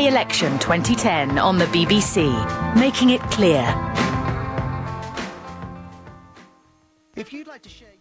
election 2010 on the BBC, making it clear. If you'd like to share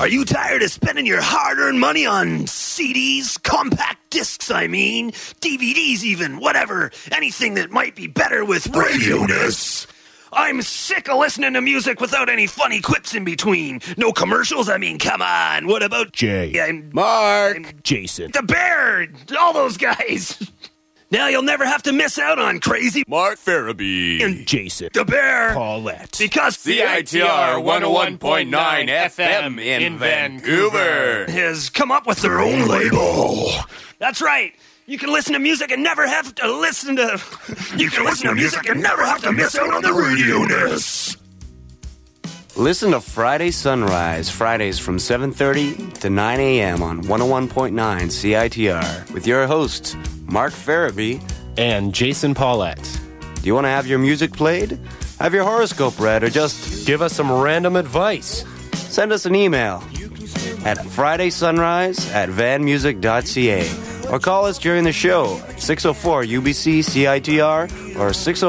Are you tired of spending your hard-earned money on CDs, compact discs, DVDs even, whatever, anything that might be better with radio-ness? I'm sick of listening to music without any funny quips in between. No commercials, come on. What about Jay? Mark. Jason. The Bear. All those guys. Now you'll never have to miss out on Crazy Mark Farabee and Jason. The Bear. Paulette. Because CITR 101.9 FM in Vancouver has come up with their own label. That's right. You can listen to music and never have to listen to... You can listen to music and never have to miss out on the radio-ness. Listen to Friday Sunrise, Fridays from 7:30 to 9 a.m. on 101.9 CITR with your hosts, Mark Farabee and Jason Paulette. Do you want to have your music played? Have your horoscope read, or just give us some random advice? Send us an email at fridaysunrise@vanmusic.ca or call us during the show at 604-UBC-CITR or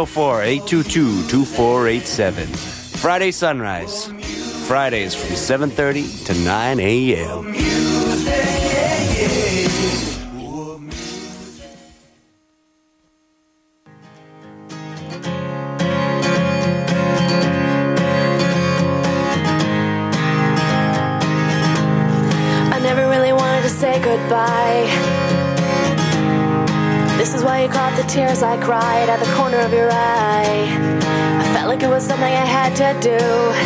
604-822-2487. Friday Sunrise, Fridays from 7:30 to 9 a.m. I never really wanted to say goodbye. This is why you caught the tears I cried at the corner of your eye. I felt like it was something I had to do.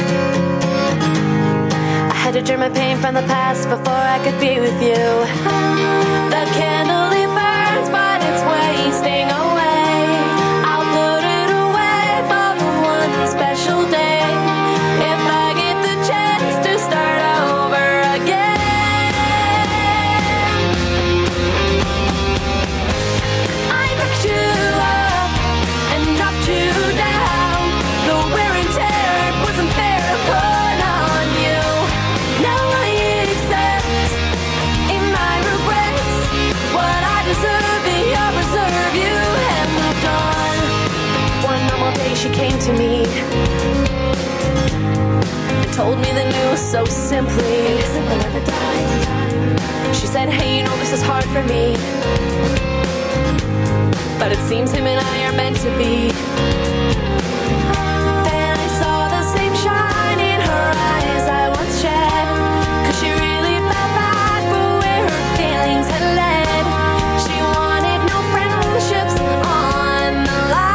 I had to drain my pain from the past before I could be with you. The candle it burns, but it's wasting away. I'll put it away for one special day. If I get the chance to start over again. She came to me and told me the news so simply. She said, hey, you know this is hard for me, but it seems him and I are meant to be. And I saw the same shine in her eyes I once shed, 'cause she really felt bad for where her feelings had led. She wanted no friendships on the line.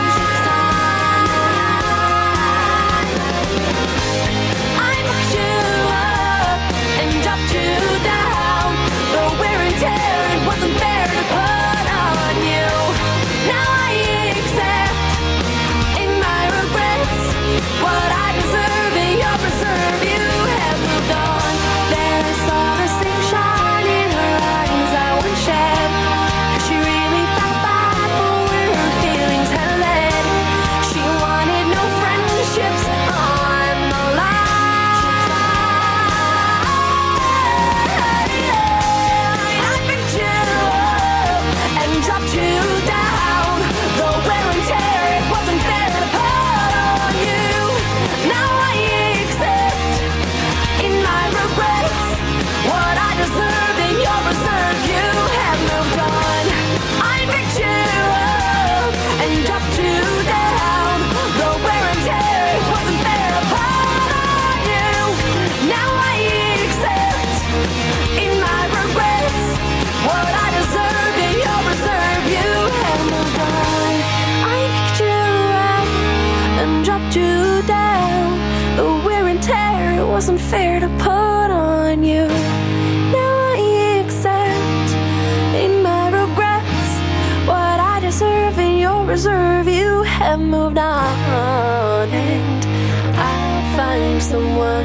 Wasn't fair to put on you. Now I accept in my regrets what I deserve in your reserve. You have moved on, and I'll find someone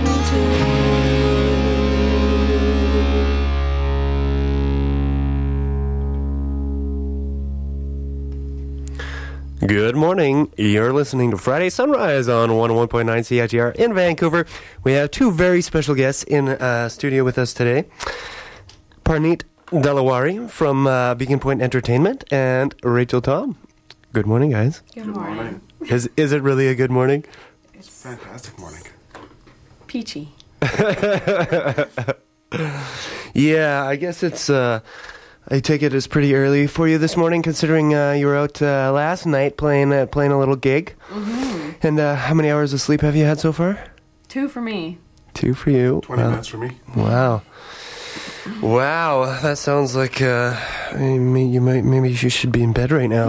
Good morning. You're listening to Friday Sunrise on 101.9 CITR in Vancouver. We have two very special guests in studio with us today. Parneet Delawari from Beacon Point Entertainment and Rachel Tom. Good morning, guys. Good morning. Is it really a good morning? It's Fantastic morning. peachy. Yeah, I guess it's. I take it as pretty early for you this morning, considering you were out last night playing a little gig. Mm-hmm. And how many hours of sleep have you had so far? 2 for me. 2 for you. 20 minutes for me. Wow. Wow, that sounds like maybe you should be in bed right now.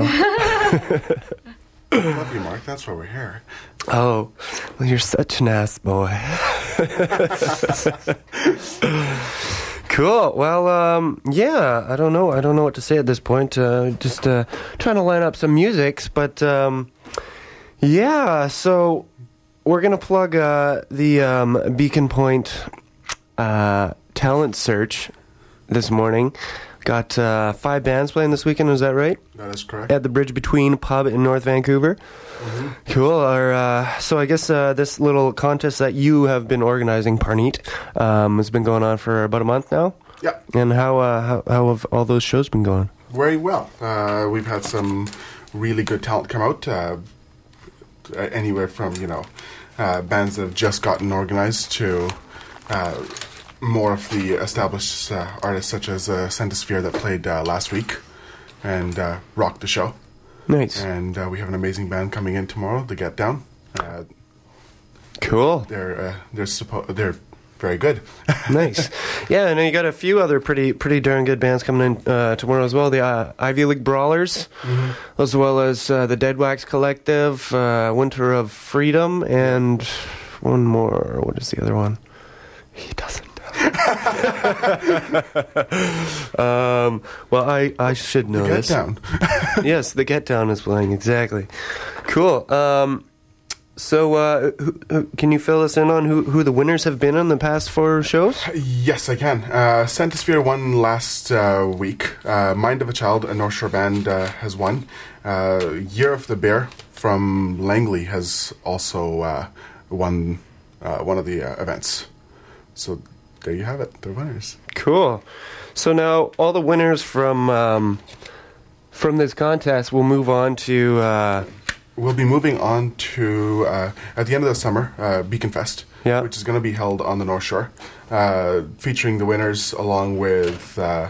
I love you, Mark. That's why we're here. Oh, well, you're such an ass boy. Cool. Well, yeah, I don't know what to say at this point. Just trying to line up some musics, but yeah. So we're gonna plug the Beacon Point talent search this morning. Got 5 bands playing this weekend. Is that right? That is correct. At the Bridge Between pub in North Vancouver. Mm-hmm. Cool. So I guess this little contest that you have been organizing, Parneet, has been going on for about a month now. Yeah. And how have all those shows been going? Very well. We've had some really good talent come out. Anywhere from bands that have just gotten organized to more of the established artists such as Centisphere that played last week and rocked the show. Nice. And we have an amazing band coming in tomorrow, The Get Down. Cool. They're very good. Nice. Yeah, and you got a few other pretty darn good bands coming in tomorrow as well. The Ivy League Brawlers, as well as the Dead Wax Collective, Winter of Freedom, and one more. What is the other one? He doesn't. Well, I should know this. The Get Down. Yes, the Get Down is playing, exactly. Cool. So, can you fill us in on who the winners have been in the past 4 shows? Yes, I can. Centisphere won last week. Mind of a Child, a North Shore band, has won. Year of the Bear from Langley has also won one of the events. So there you have it. They're winners. Cool. So now all the winners from this contest will move on to. We'll be moving on to at the end of the summer, Beacon Fest, which is going to be held on the North Shore, featuring the winners along with a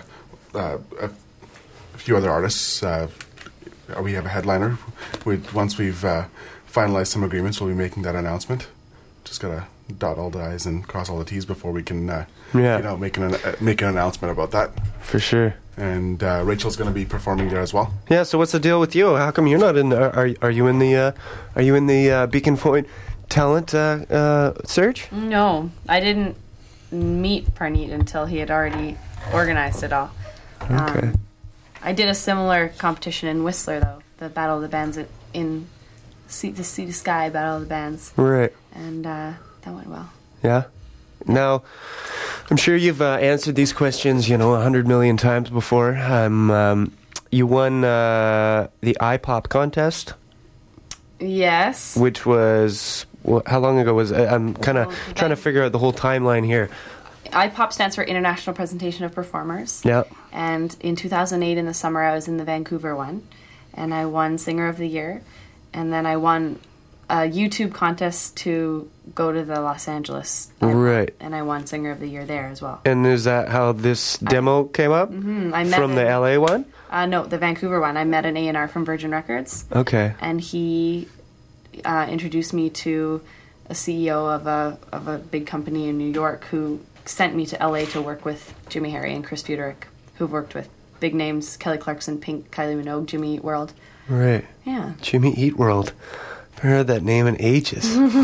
few other artists. We have a headliner. Once we've finalized some agreements, we'll be making that announcement. Just gotta dot all the I's and cross all the T's before we can, make an announcement about that. For sure. And Rachel's going to be performing there as well. Yeah. So what's the deal with you? How come you're not in? Are you in the Beacon Point talent search? No, I didn't meet Parneet until he had already organized it all. Okay. I did a similar competition in Whistler, though, the Battle of the Bands in Sea to Sky Battle of the Bands. Right. And that went well. Yeah. Now, I'm sure you've answered these questions, 100 million times before. You won the iPop contest. Yes. Which was, how long ago was it? I'm kind of trying to figure out the whole timeline here. iPop stands for International Presentation of Performers. Yeah. And in 2008, in the summer, I was in the Vancouver one, and I won Singer of the Year. And then I won a YouTube contest to go to the Los Angeles. Right. And I won Singer of the Year there as well. And is that how this demo came up? Mm-hmm. I met from the LA one? No, the Vancouver one. I met an A&R from Virgin Records. Okay. And he introduced me to a CEO of a big company in New York who sent me to LA to work with Jimmy Harry and Chris Fuderick, who've worked with big names, Kelly Clarkson, Pink, Kylie Minogue, Jimmy Eat World. Right. Yeah. Jimmy Eat World. I've heard that name in ages.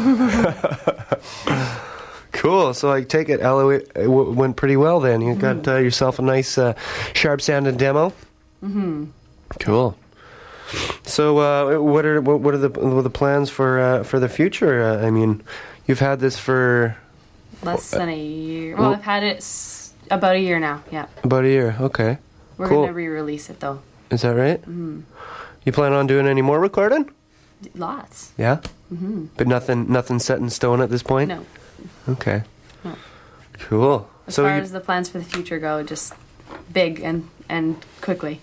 Cool. So I take it LA went pretty well then. You got yourself a nice sharp sounding demo. Mm-hmm. Cool. So what are the plans for the future? I mean, you've had this for less than a year. Well, I've had it about a year now. Yeah. About a year. Okay. We're cool. gonna re-release it though. Is that right? Mm-hmm. You plan on doing any more recording? Lots. Yeah. Mm-hmm. But nothing set in stone at this point. No. Okay. No. Cool. As far as the plans for the future go, just big and quickly.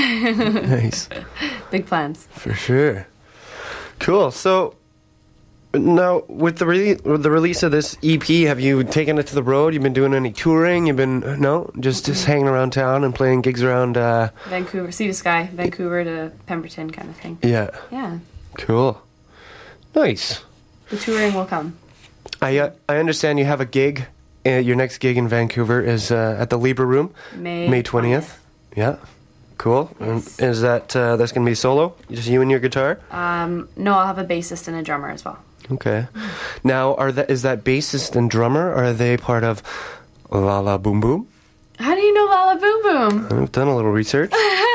Nice. Big plans. For sure. Cool. So Now, with the release of this EP, have you taken it to the road? You've been doing any touring? You've been just hanging around town and playing gigs around Vancouver, sea to sky, Vancouver to Pemberton kind of thing. Yeah. Yeah. Cool. Nice. The touring will come. I understand you have a gig. Your next gig in Vancouver is at the Libra Room, May 20th. Yeah. Cool. Yes. Is that that's going to be solo? Just you and your guitar? No, I'll have a bassist and a drummer as well. Okay. Now, is that bassist and drummer? Are they part of La La Boom Boom? How do you know Lala Boom Boom? I've done a little research.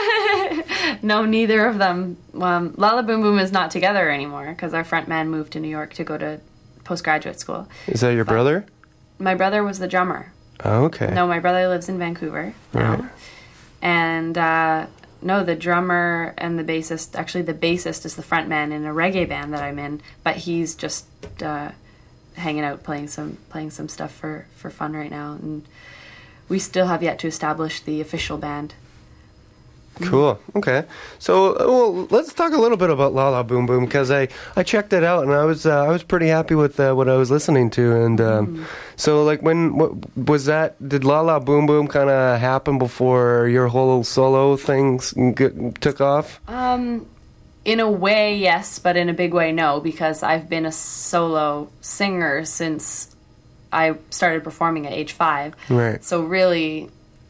No, neither of them. Lala Boom Boom is not together anymore because our front man moved to New York to go to postgraduate school. Is that your brother? My brother was the drummer. Oh, okay. No, my brother lives in Vancouver now. Right. And no, the drummer and the bassist, actually the bassist is the front man in a reggae band that I'm in, but he's just hanging out playing some stuff for fun right now. And we still have yet to establish the official band. Cool. Okay. So, let's talk a little bit about La La Boom Boom because I checked it out and I was pretty happy with what I was listening to and so like what was that? Did La La Boom Boom kind of happen before your whole solo things took off? In a way, yes, but in a big way, no, because I've been a solo singer since I started performing at age 5. Right. So really,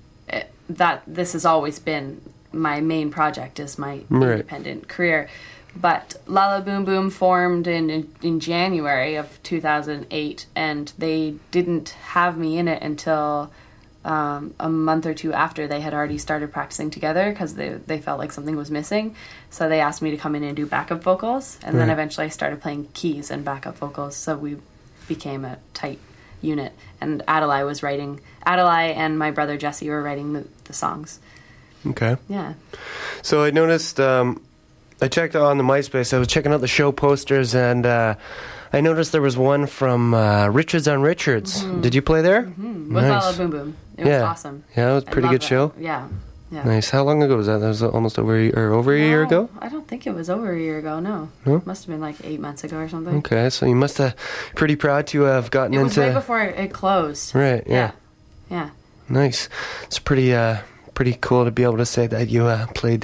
this has always been my main project is my independent career. But La La Boom Boom formed in January of 2008, and they didn't have me in it until a month or two after they had already started practicing together because they felt like something was missing. So they asked me to come in and do backup vocals, and then eventually I started playing keys and backup vocals, so we became a tight unit. And Adelaide and my brother Jesse were writing the songs. Okay. Yeah. So I noticed, I checked on the MySpace, I was checking out the show posters, and I noticed there was one from Richards on Richards. Mm-hmm. Did you play there? Mm-hmm. With La La Boom Boom. It was awesome. Yeah, it was a pretty good show. Yeah. Yeah. Nice. How long ago was that? That was almost over a year ago? I don't think it was over a year ago, no. No? Must have been like 8 months ago or something. Okay, so you must have pretty proud to have gotten into... It was right before it closed. Right, yeah. Yeah. Nice. It's pretty cool to be able to say that you played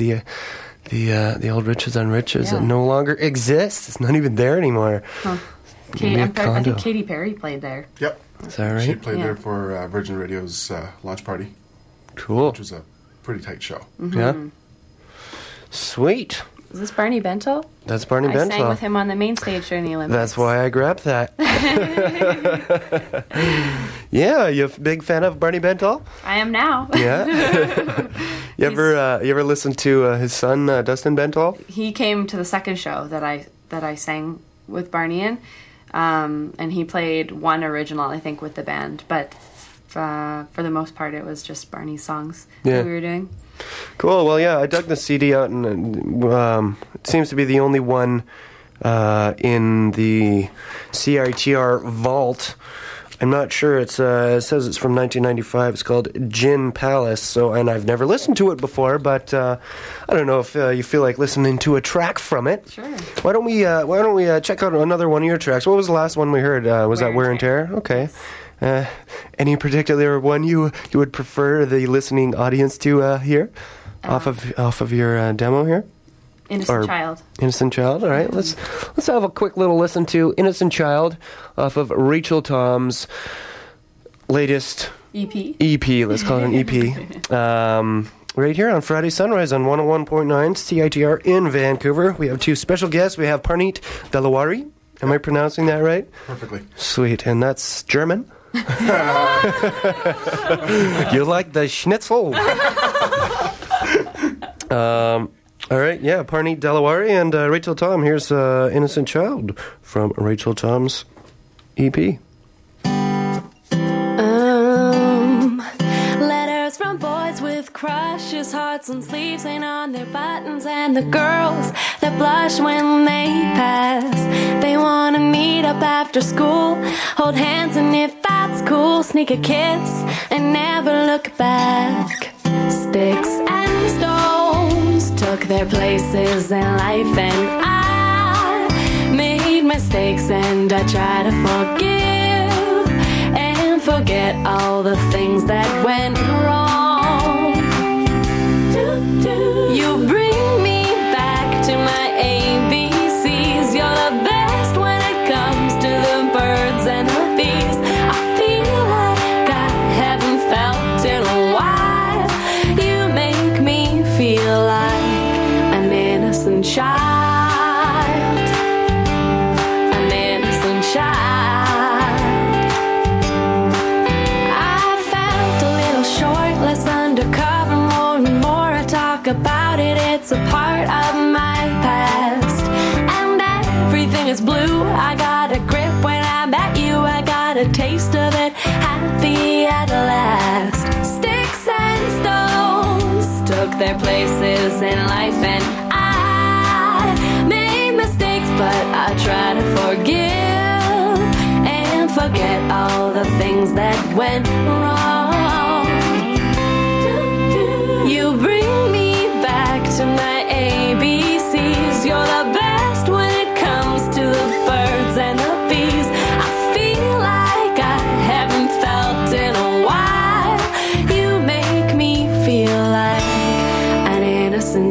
the old Richards on Richards that no longer exists. It's not even there anymore. Huh. I think Katy Perry played there. Yep. Is that right? She played there for Virgin Radio's launch party. Cool. Which was a pretty tight show. Mm-hmm. Yeah. Sweet. Is this Barney Bentall? That's Barney Bentall. I sang with him on the main stage during the Olympics. That's why I grabbed that. Yeah, you a big fan of Barney Bentall? I am now. Yeah. You ever listen to his son Dustin Bentall? He came to the second show that I sang with Barney in, and he played one original, I think, with the band. But for the most part, it was just Barney's songs that we were doing. Cool. Well, yeah, I dug the CD out, and it seems to be the only one in the CITR vault. I'm not sure. It says it's from 1995. It's called Gin Palace. And I've never listened to it before, but I don't know if you feel like listening to a track from it. Sure. Why don't we check out another one of your tracks? What was the last one we heard? Was that Wear and Tear? Okay. Any particular one you would prefer the listening audience to hear off of your demo here? Innocent Child. Innocent Child. All right, let's have a quick little listen to Innocent Child off of Rachel Tom's latest EP. Let's call it an EP. Right here on Friday Sunrise on 101.9 CITR in Vancouver. We have two special guests. We have Parneet Delawari. Am I pronouncing that right? Perfectly. Sweet, and that's German. You like the schnitzel? All right, yeah, Parneet Delawari and Rachel Tom. Here's Innocent Child from Rachel Tom's EP. Letters from boys with crushes, hearts on sleeves and on their buttons, and the girls that blush when they pass. They want to meet up after school, hold hands, and if that's cool, sneak a kiss and never look back. Sticks and stones took their places in life, and I made mistakes and I try to forgive and forget all the things that went wrong. You bring me back to my ABCs. You're the best when it comes to the birds and the bees. I feel like I haven't felt in a while. You make me feel like an innocent child. An innocent child. I felt a little short, less undercover, more and more I talk about it. It's a part of my past, and everything is blue. I got a grip when I met you. I got a taste of it, happy at last. Sticks and stones took their places in life, and I made mistakes, but I try to forgive and forget all the things that went wrong. You bring me back to my ABCs. You're the best when it comes to the birds and the bees. I feel like I haven't felt in a while. You make me feel like an innocent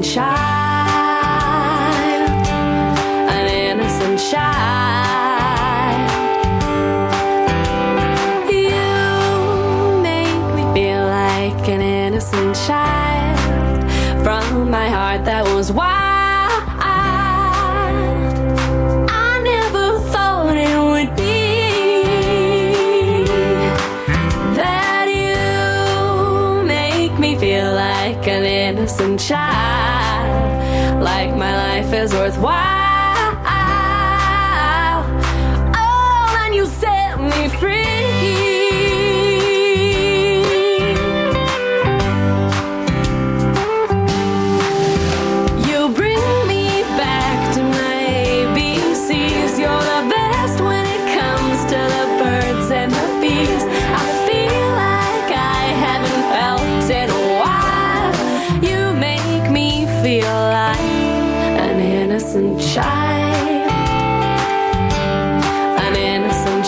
child. An innocent child. You make me feel like an innocent child. From my heart that was wild. I never thought it would be that you make me feel like an innocent child. Like my life is worthwhile. Oh, and you set me free. Child, an innocent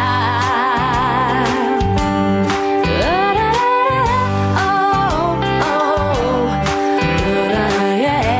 child. Oh, oh, yeah.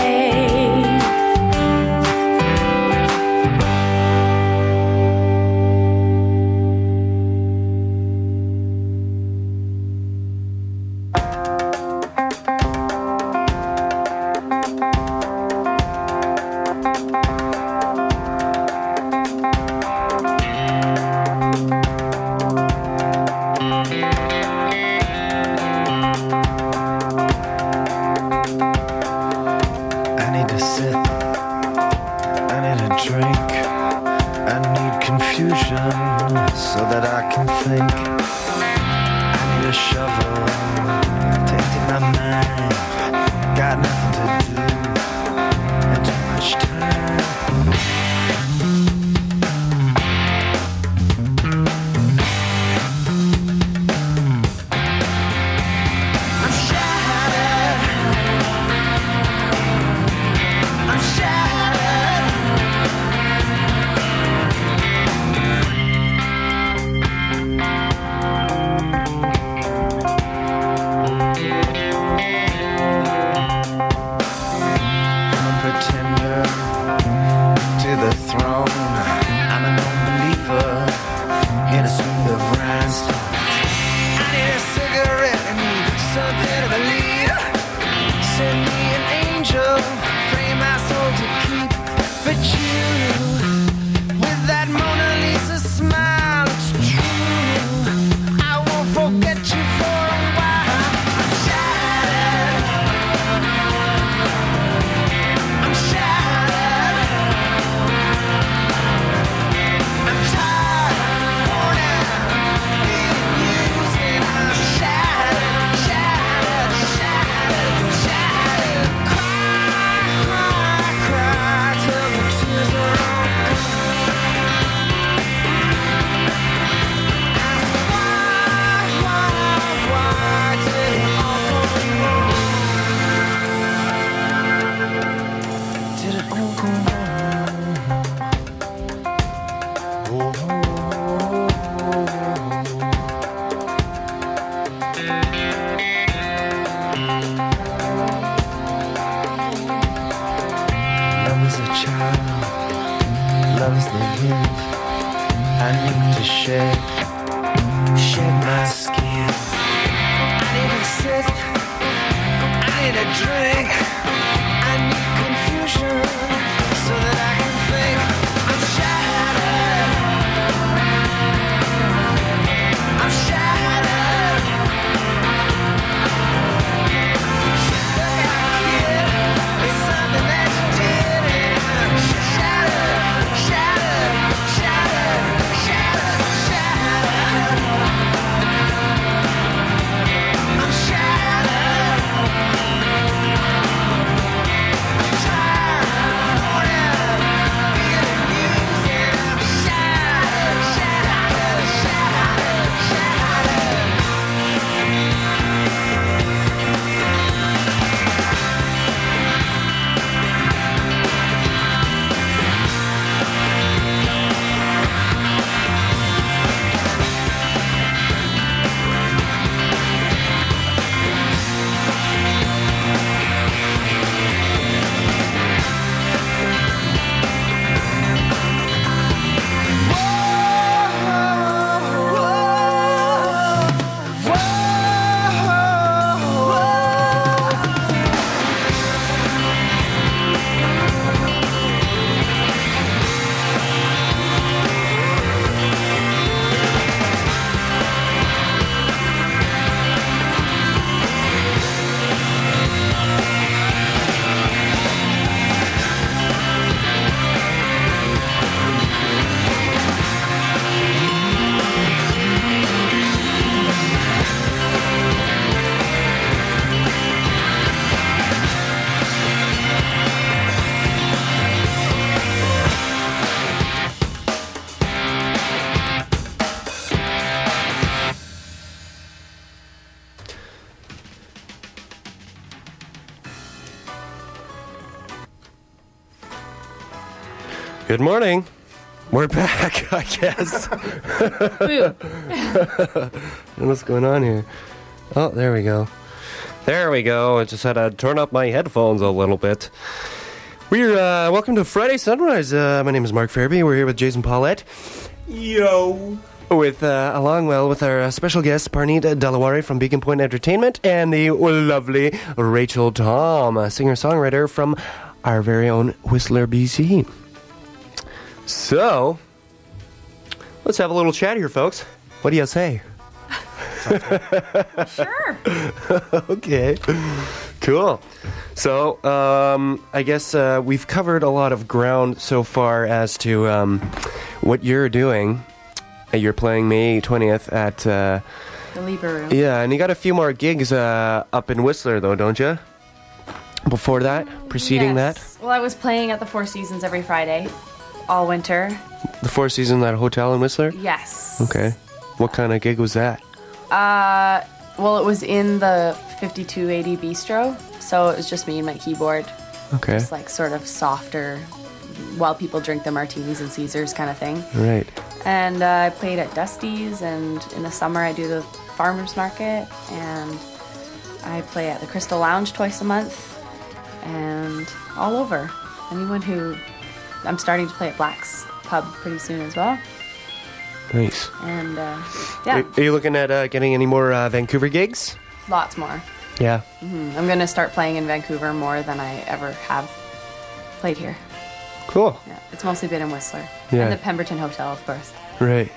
So that I can think. I need a shovel to empty my mind. Got nothing to do and too much time. I'm shattered. I'm shattered. Love is a child, love is the wind. I need to shed my skin. I need a sip, I need a drink. I need confusion so that I can think. I'm shattered. I'm shattered. Look out here, it's something that you did. And I'm shattered, shattered, shattered, shattered, shattered. I'm shattered. I'm tired, feeling used, and I'm shattered, shattered, shattered, shattered. Good morning. We're back, I guess. Boo. What's going on here? Oh, there we go. There we go. I just had to turn up my headphones a little bit. We're welcome to Friday Sunrise. My name is Mark Fairby. We're here with Jason Paulette. Yo. With with our special guest Parneet Delaware from Beacon Point Entertainment and the lovely Rachel Tom, a singer-songwriter from our very own Whistler, BC. So, let's have a little chat here, folks. What do you say? Sure. Okay. Cool. So, I guess we've covered a lot of ground so far as to what you're doing. You're playing May 20th at... The Lieber Room. Yeah, and you got a few more gigs up in Whistler, though, don't you? Before that? Preceding Yes. that? Well, I was playing at the Four Seasons every Friday, all winter. The Four Seasons, that hotel in Whistler? Yes. Okay. What kind of gig was that? Well, it was in the 5280 Bistro, so it was just me and my keyboard. Okay. It's like sort of softer, while people drink their martinis and Caesars kind of thing. Right. And I played at Dusty's, and in the summer I do the Farmers Market, and I play at the Crystal Lounge twice a month, and all over. Anyone who... I'm starting to play at Black's Pub pretty soon as well. Nice. And, yeah, Are you looking at getting any more Vancouver gigs? lots more. Yeah. I'm going to start playing in Vancouver more than I ever have played here. Cool. Yeah, it's mostly been in Whistler. Yeah. And the Pemberton Hotel, of course. Right.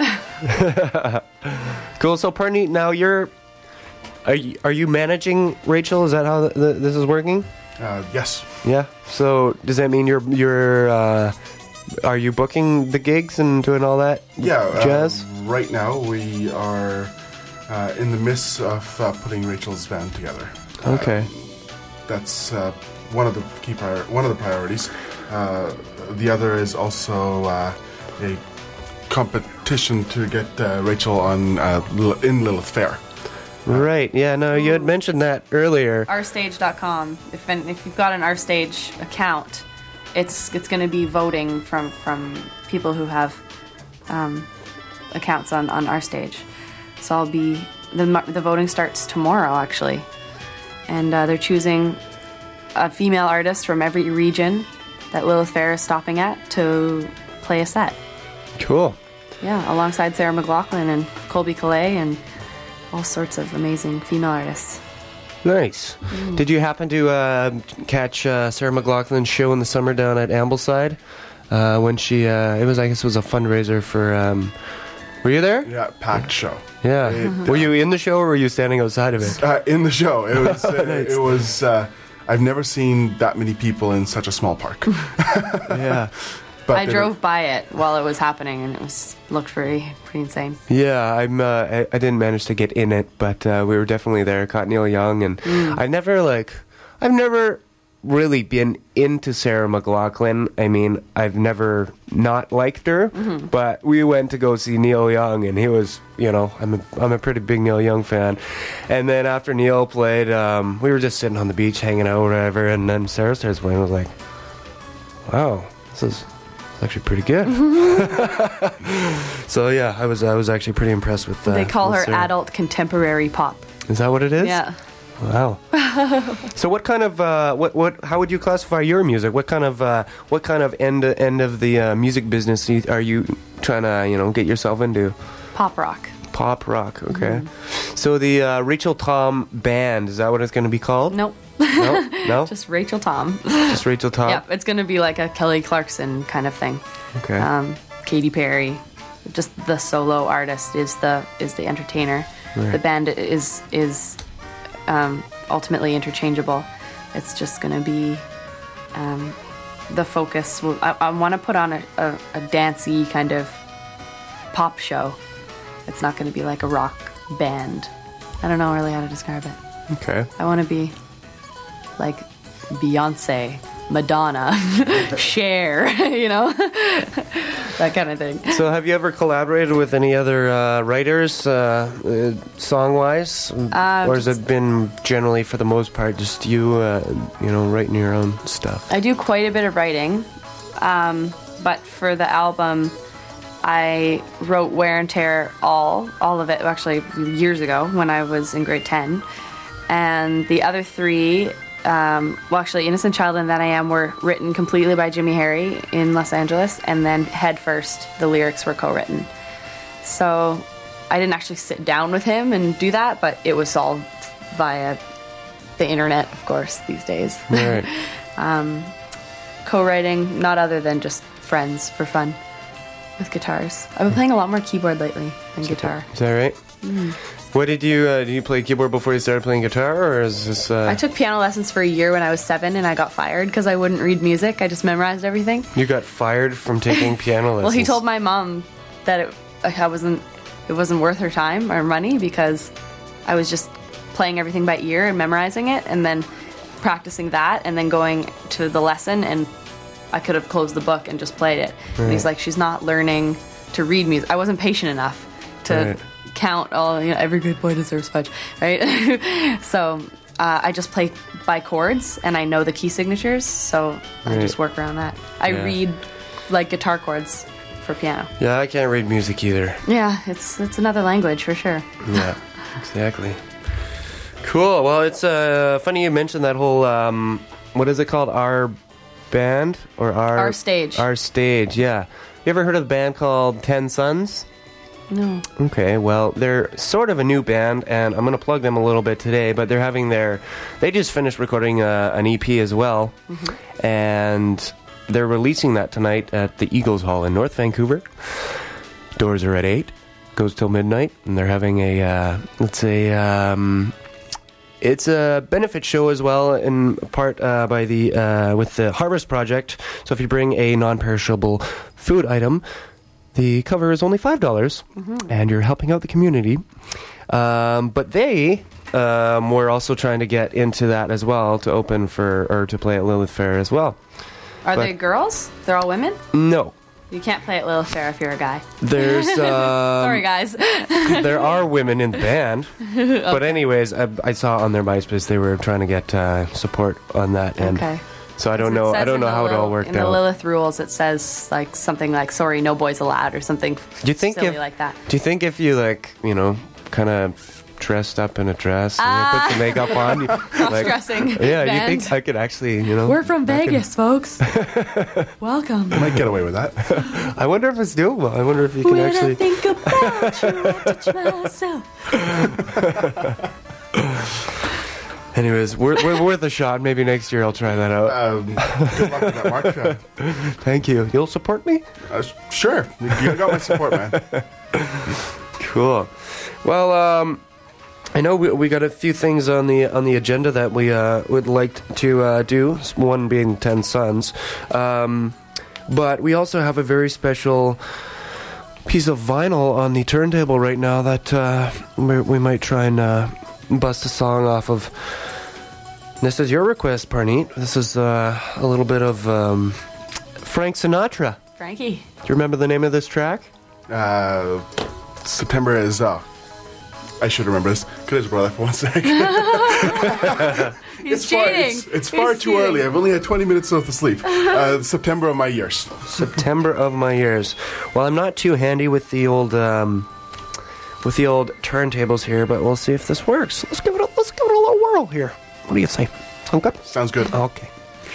Cool. So, Parneet, now are you managing Rachel? Is that how this is working? Yes. Yeah. So, does that mean you're are you booking the gigs and doing all that? Yeah. Jazz. Right now, we are in the midst of putting Rachel's band together. Okay. That's one of the one of the priorities. The other is also a competition to get Rachel on in Lilith Fair. Right. Yeah. No, you had mentioned that earlier. Ourstage.com. If you've got an Ourstage account, it's going to be voting from people who have accounts on our stage. So I'll be the voting starts tomorrow actually, and they're choosing a female artist from every region that Lilith Fair is stopping at to play a set. Cool. Yeah, alongside Sarah McLachlan and Colby Calais and all sorts of amazing female artists. Nice. Did you happen to catch Sarah McLachlan's show in the summer down at Ambleside? When she, I guess it was a fundraiser for, were you there? Yeah, packed show. Yeah. Were you in the show or were you standing outside of it? In the show. It was, Nice. it was, I've never seen that many people in such a small park. Yeah. But I drove by it while it was happening, and it looked pretty insane. Yeah, I didn't manage to get in it, but we were definitely there. Caught Neil Young, and I've never really been into Sarah McLachlan. I mean, I've never not liked her, but we went to go see Neil Young, and he was, I'm a pretty big Neil Young fan. And then after Neil played, we were just sitting on the beach hanging out or whatever, and then Sarah starts playing. I was like, wow, this is actually pretty good. So yeah, I was actually pretty impressed with They call with her Sarah. adult contemporary pop. Is that what it is? Yeah. Wow. So what kind of how would you classify your music? What kind of end of the music business are you trying to get yourself into? Pop rock. Pop rock. Okay. So the Rachel Tom Band, is that what it's going to be called? Nope. No. Just Rachel Tom. Just Rachel Tom. Yep, it's going to be like a Kelly Clarkson kind of thing. Okay. Katy Perry, just the solo artist is the entertainer. Right. The band is ultimately interchangeable. It's just going to be the focus. I want to put on a dancey kind of pop show. It's not going to be like a rock band. I don't know really how to describe it. Okay. I want to be like Beyonce, Madonna, Cher, that kind of thing. So have you ever collaborated with any other writers, song-wise? Or has it been generally, for the most part, just you, writing your own stuff? I do quite a bit of writing, but for the album, I wrote Wear and Tear all of it, actually years ago when I was in grade 10. And the other three, actually Innocent Child and That I Am were written completely by Jimmy Harry in Los Angeles, and then Head First, the lyrics were co-written. So I didn't actually sit down with him and do that, but it was solved via the internet, of course, these days. Right. Co-writing, not other than just friends for fun with guitars. I've been playing a lot more keyboard lately than guitar. Is that right? What did you play keyboard before you started playing guitar, or is this? I took piano lessons for a year when I was 7, and I got fired because I wouldn't read music. I just memorized everything. You got fired from taking piano lessons. Well, he told my mom that it wasn't worth her time or money because I was just playing everything by ear and memorizing it, and then practicing that, and then going to the lesson, and I could have closed the book and just played it. Right. And he's like, she's not learning to read music. I wasn't patient enough to count all, every good boy deserves fudge, right? So I just play by chords, and I know the key signatures, so I just work around that. I read like guitar chords for piano. Yeah, I can't read music either. Yeah, it's another language for sure. Yeah, exactly. Cool. Well, it's funny you mentioned that whole what is it called? Our band or Our Stage. Our Stage. Yeah. You ever heard of a band called 10 Sons? No. Okay, well, they're sort of a new band, and I'm going to plug them a little bit today, but they're having they just finished recording an EP as well, and they're releasing that tonight at the Eagles Hall in North Vancouver. Doors are at 8, goes till midnight, and they're having it's a benefit show as well, in part by with the Harvest Project. So if you bring a non-perishable food item, the cover is only $5, and you're helping out the community. But they were also trying to get into that as well, to open to play at Lilith Fair as well. Are they girls? They're all women? No. You can't play at Lilith Fair if you're a guy. There's Sorry, guys. there are women in the band, but anyways, I saw on their MySpace they were trying to get support on that end. Okay. So I don't know. I don't know how it all worked out. In the out. Lilith rules, it says like something like "Sorry, no boys allowed" or something. Do you think silly like that? Do you think if you kind of dressed up in a dress and you put some makeup on, cross-dressing? Yeah, band. you think I could actually, We're from Vegas, folks. Welcome. Might get away with that. I wonder if it's doable. I wonder if you can actually. When I think about you, I touch myself. Anyways, we're worth a shot. Maybe next year I'll try that out. Good luck with that, Mark. Thank you. You'll support me? Sure. You got my support, man. Cool. Well, I know we got a few things on the agenda that we would like to do. One being 10 Sons, but we also have a very special piece of vinyl on the turntable right now that we might try and bust a song off of. This is your request, Parneet. This is a little bit of Frank Sinatra. Frankie. Do you remember the name of this track? September is. I should remember this. Could I just borrow that for 1 second? He's cheating. It's far too early. I've only had 20 minutes of sleep. September of my years. September of my years. Well, I'm not too handy with the old turntables here, but we'll see if this works. Let's give it a little whirl here. What do you say? Sound good? Sounds good. Okay.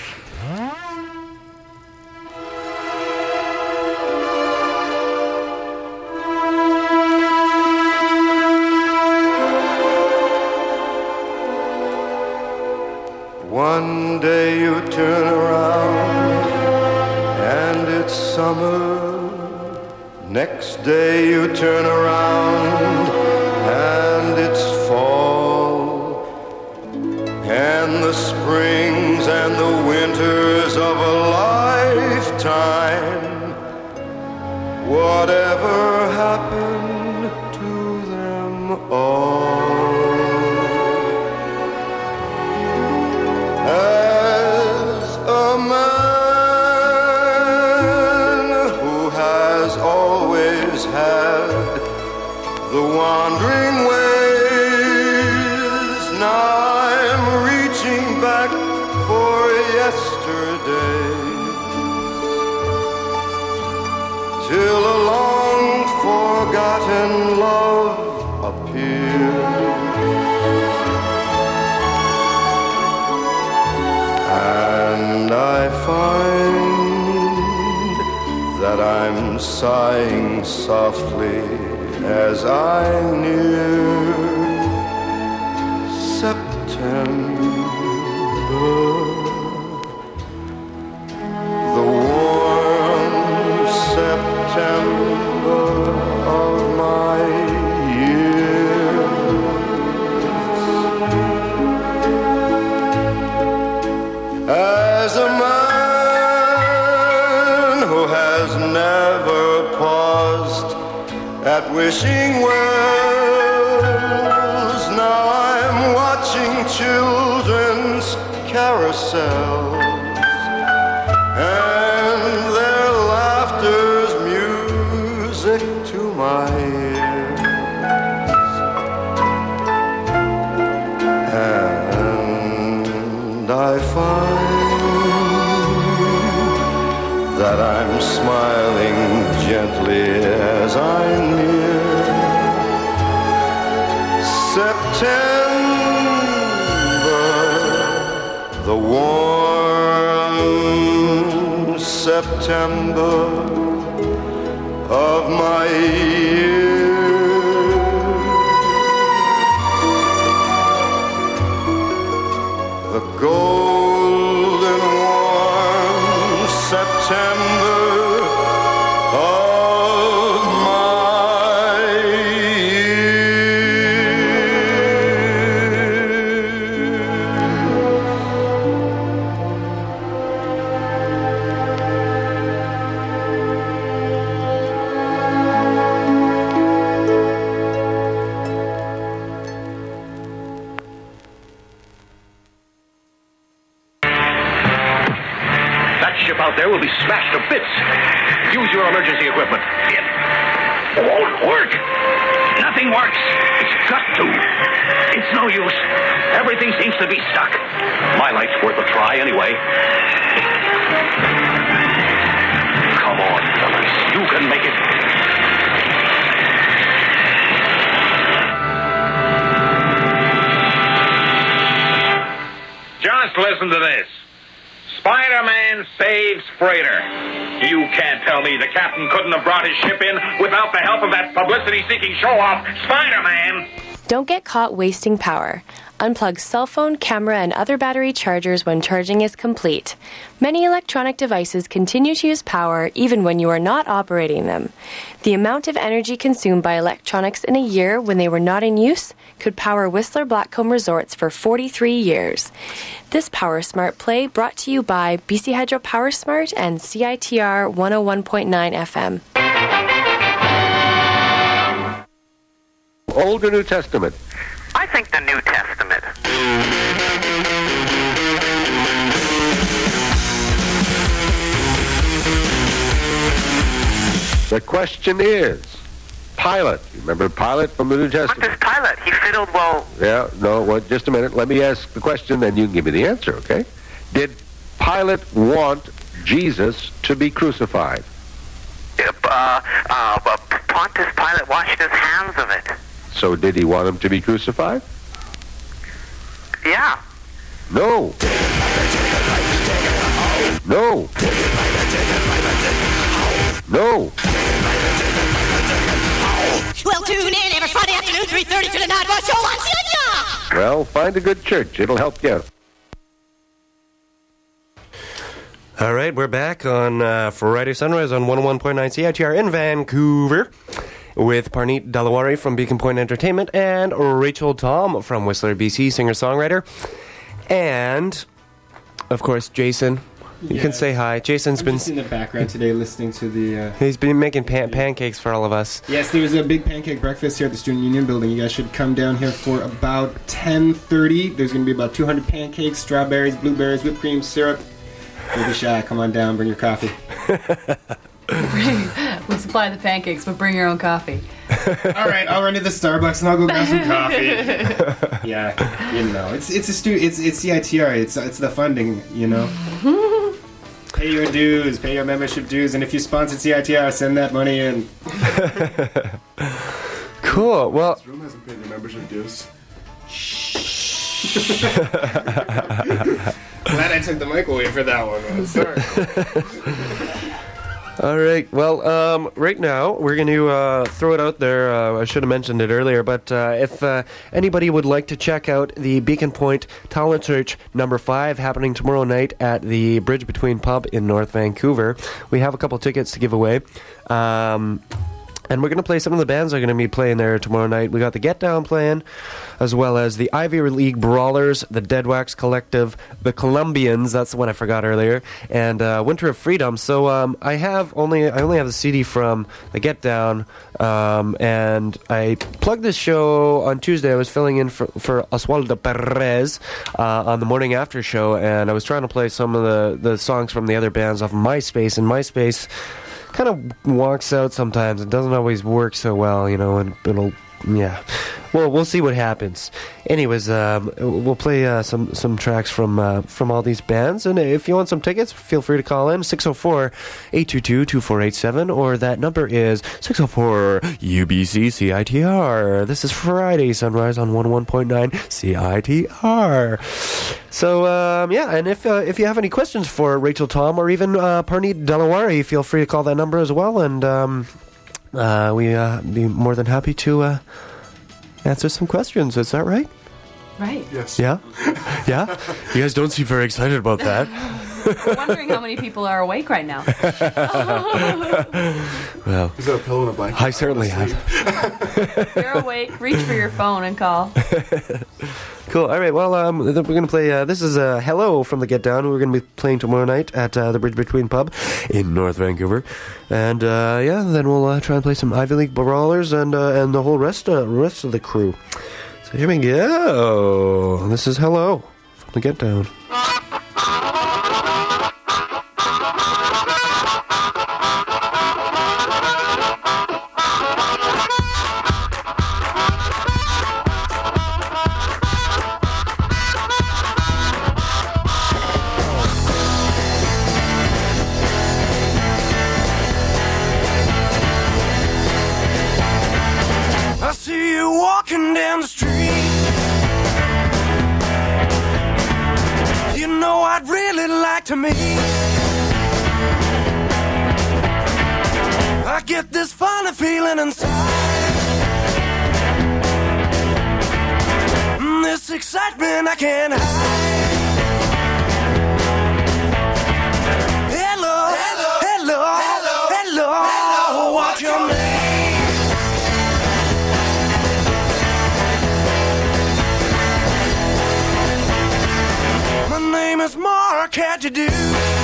One day you turn around and it's summer. Next day you turn around and it's fall. And the springs and the winters of a lifetime. Whatever happened to them all? As a man who has always had the wandering ways, now I'm reaching back for yesterday, till a long-forgotten love appeared. And I find that I'm sighing softly as I near September, the warm September of my years. As a man who has never paused at wishing wells, now I'm watching children's carousels, and their laughter's music to my ears. And I find that I'm smiling gently as I near September, the warm September of my years. The golden warm September of my Ship out there will be smashed to bits. Use your emergency equipment. It won't work. Nothing works. It's got to. It's no use. Everything seems to be stuck. My life's worth a try anyway. Come on, fellas. You can make it. Just listen to this. Spider-Man saves freighter. You can't tell me the captain couldn't have brought his ship in without the help of that publicity-seeking show-off, Spider-Man. Don't get caught wasting power. Unplug cell phone, camera, and other battery chargers when charging is complete. Many electronic devices continue to use power even when you are not operating them. The amount of energy consumed by electronics in a year when they were not in use could power Whistler Blackcomb Resorts for 43 years. This Power Smart play brought to you by BC Hydro Power Smart and CITR 101.9 FM. Old or New Testament? I think the New Testament. The question is, Pilate. You remember Pilate from the New Testament? What does Pilate? He fiddled well. Yeah, no, well, just a minute. Let me ask the question, then you can give me the answer, okay? Did Pilate want Jesus to be crucified? Pontius Pilate washed his hands of it. So did he want him to be crucified? Yeah. No. No. No. Well, tune in every Friday afternoon, 3:30 to the Night Rush Show on CITR. Well, find a good church. It'll help you out. All right, we're back on Friday Sunrise on 101.9 CITR in Vancouver with Parneet Dalawari from Beacon Point Entertainment and Rachel Tom from Whistler, BC, singer-songwriter. And, of course, Jason. You can say hi. Jason's been just in the background today listening to the... He's been making pancakes for all of us. Yes, there's a big pancake breakfast here at the Student Union Building. You guys should come down here for about 10:30. There's going to be about 200 pancakes, strawberries, blueberries, whipped cream, syrup. Don't be shy. Come on down. Bring your coffee. We'll supply the pancakes, but bring your own coffee. All right, I'll run to the Starbucks and I'll go grab some coffee. Yeah, you know, it's CITR. It's the funding, you know. Pay your dues, pay your membership dues, and if you sponsor CITR, send that money in. Cool. Well, this room hasn't paid the membership dues. Glad I took the mic away for that one. Man. Sorry. All right. Well, right now we're going to throw it out there. I should have mentioned it earlier, but if anybody would like to check out the Beacon Point Talent Search number 5 happening tomorrow night at the Bridge Between Pub in North Vancouver, we have a couple tickets to give away. And we're going to play some of the bands that are going to be playing there tomorrow night. We got the Get Down playing, as well as the Ivy League Brawlers, the Dead Wax Collective, the Colombians, that's the one I forgot earlier, and Winter of Freedom. So I only have the CD from the Get Down, and I plugged this show on Tuesday. I was filling in for Oswaldo Perez on the morning after show, and I was trying to play some of the songs from the other bands off of MySpace, and MySpace kind of walks out sometimes. It doesn't always work so well, you know, and it'll, yeah. Well, we'll see what happens. Anyways, we'll play some tracks from all these bands, and if you want some tickets, feel free to call in 604-822-2487, or that number is 604-UBC-CITR. This is Friday Sunrise on 101.9 CITR. So, yeah, and if you have any questions for Rachel Tom or even Parneet Dalawari, feel free to call that number as well, and we'd be more than happy to answer some questions. Is that right? Right. Yes. Yeah? Yeah? You guys don't seem very excited about that. We're wondering how many people are awake right now. Well, is there a pillow and a blanket? I certainly have. If you're awake, reach for your phone and call. Cool. All right. Well, we're going to play. This is Hello from the Get Down. We're going to be playing tomorrow night at the Bridge Between Pub in North Vancouver, and yeah, then we'll try and play some Ivy League Brawlers and the whole rest of the crew. So here we go. This is Hello from the Get Down. to me. I get this funny feeling inside. This excitement I can't hide. Hello, hello, hello, hello, hello. What's your name? My name is Mark. How'd you do?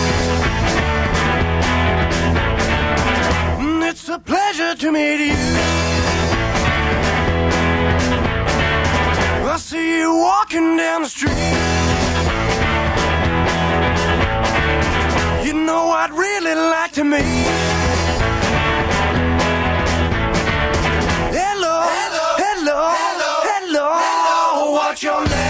It's a pleasure to meet you. I see you walking down the street. You know I'd really like to meet. Hello, hello, hello, hello, hello. What's your name?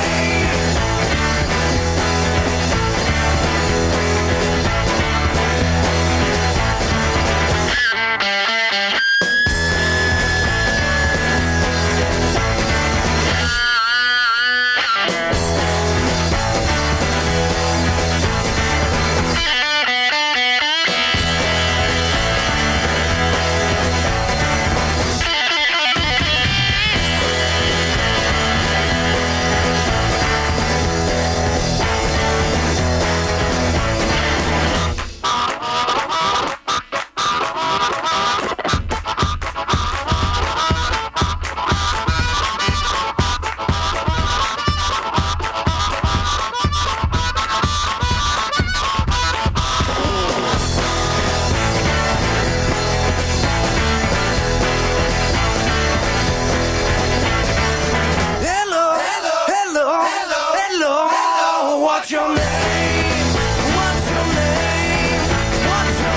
What's your name? What's your name? What's your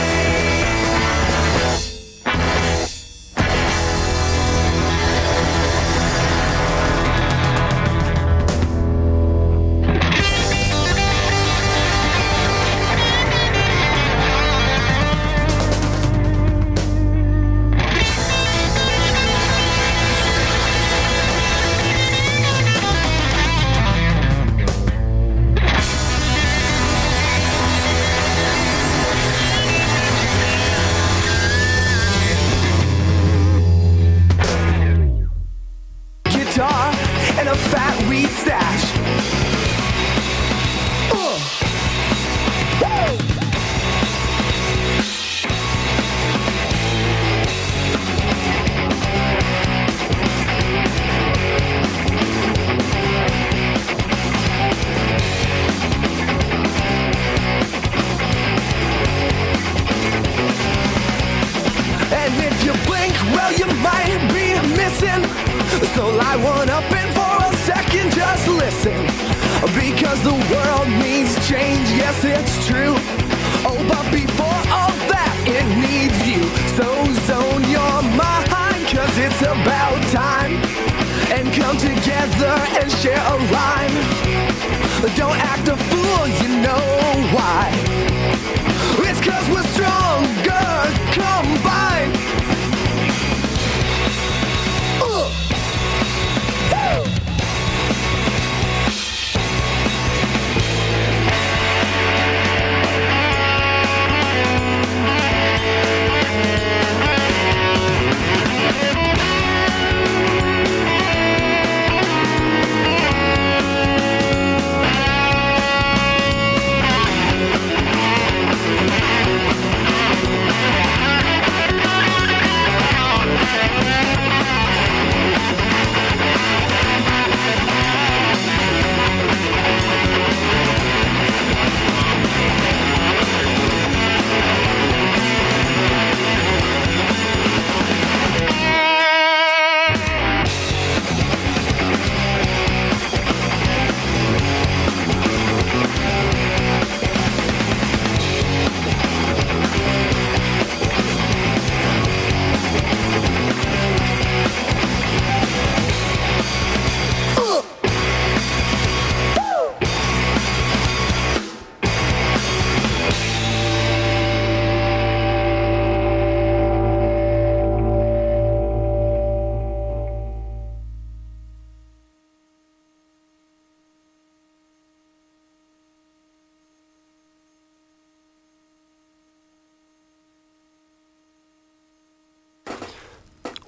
guitar and a fat weed stash. Woo! And if you blink, well, you might be missing. So light one up and for a second just listen. Because the world needs change, yes it's true. Oh, but before all that, it needs you. So zone your mind, cause it's about time. And come together and share a rhyme. Don't act a fool, you know why. It's cause we're stronger combined.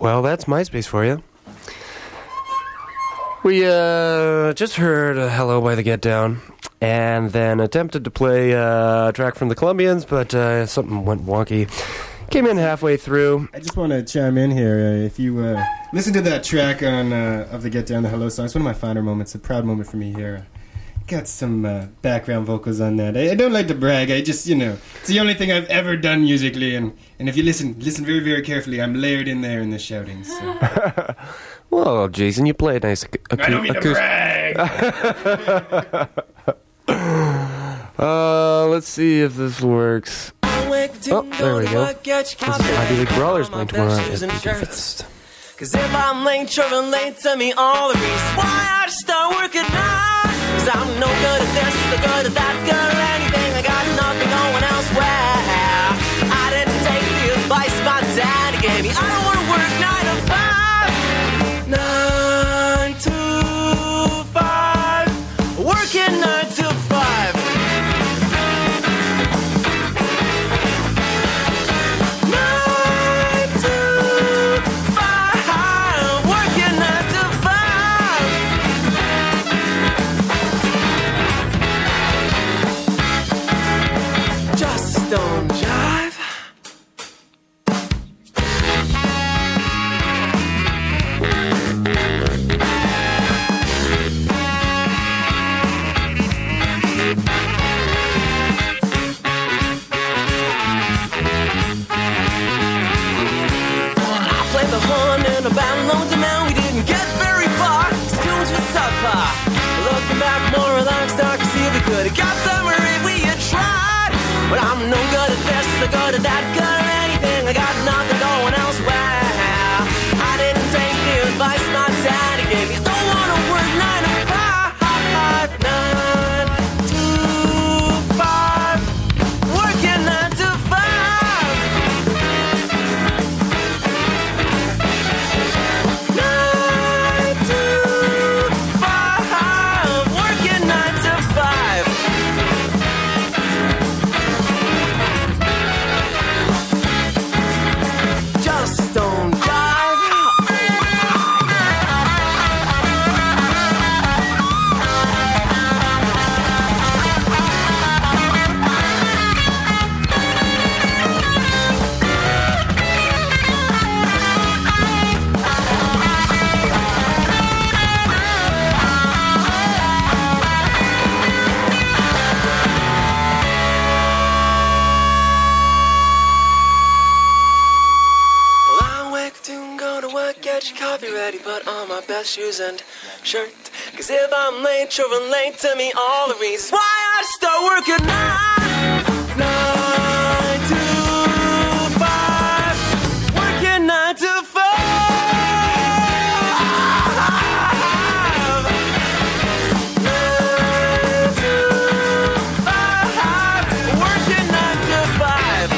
Well, that's MySpace for you. We just heard Hello by the Get Down, and then attempted to play a track from the Colombians, but something went wonky. Came in halfway through. I just want to chime in here. If you listen to that track on of the Get Down, the Hello song, it's one of my finer moments, a proud moment for me here. Got some background vocals on that. I don't like to brag. I just, it's the only thing I've ever done musically, and if you listen very, very carefully, I'm layered in there in the shouting. So. Well, Jason, you play a nice I don't mean to brag. Let's see if this works. Oh, there we go. This is Ivy League Brawlers playing tomorrow night at Beacon Fest. Cause if I'm late, sure late to me all the reasons why I just start working now. Cause I'm no good at this, no good at that, good at anything. I got nothing going elsewhere. I didn't take the advice my daddy gave me. I don't wanna work 9 to 5. 9 to 5. Working 9 to 5. Don't jive. I played the horn in a band loads of men. We didn't get very far. These tunes were subpar. Looking back, more relaxed, I could see we could have got somewhere if we had tried. But I'm no good at this, no good at that, good at anything. I got nothing going elsewhere. I didn't take the advice my daddy gave me. Don't wanna work 9 to 5. 9 to 5. Working 9 to 5. 9 to 5. Working 9 to 5. Don't jive. Get your coffee ready, put on my best shoes and shirt. Cause if I'm late, sure late to me all the reasons why I start working 9 to 5. Working 9 to 5. 9 to 5. Working 9 to 5.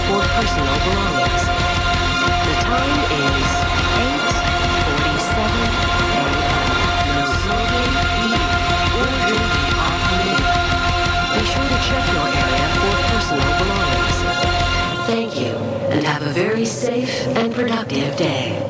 for personal belongings. The time is 8:47 a.m. No smoking, eating, or drinking are permitted. Be sure to check your area for personal belongings. Thank you, and have a very safe and productive day.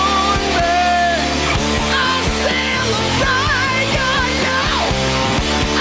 I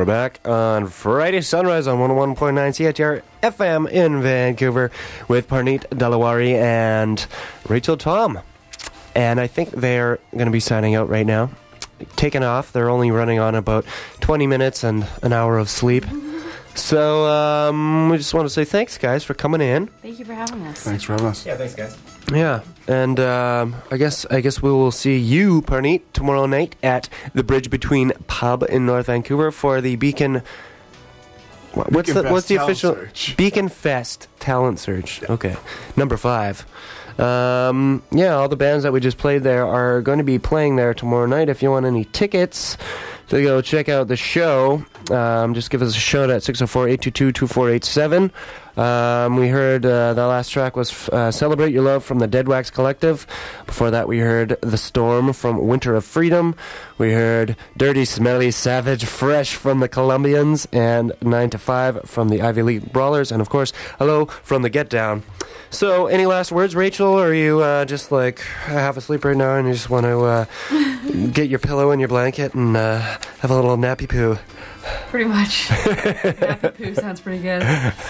We're back on Friday Sunrise on 101.9 CITR FM in Vancouver with Parneet Dalawari and Rachel Tom. And I think they're going to be signing out right now. Taking off. They're only running on about 20 minutes and an hour of sleep. So we just want to say thanks, guys, for coming in. Thank you for having us. Thanks for having us. Yeah, thanks, guys. Yeah, and I guess we will see you, Parneet, tomorrow night at the Bridge Between Pub in North Vancouver for the Beacon. What's the official Search. Beacon Fest Talent Search? Okay, number 5. Yeah, all the bands that we just played there are going to be playing there tomorrow night. If you want any tickets to go check out the show, just give us a shout at 604-822-2487. We heard the last track was Celebrate Your Love from the Dead Wax Collective. Before that, we heard The Storm from Winter of Freedom. We heard Dirty, Smelly, Savage, Fresh from the Colombians, and 9 to 5 from the Ivy League Brawlers, and of course, Hello from the Get Down. So, any last words, Rachel? Or are you just like half asleep right now and you just want to get your pillow and your blanket and have a little nappy poo? Pretty much. Nappy poo sounds pretty good.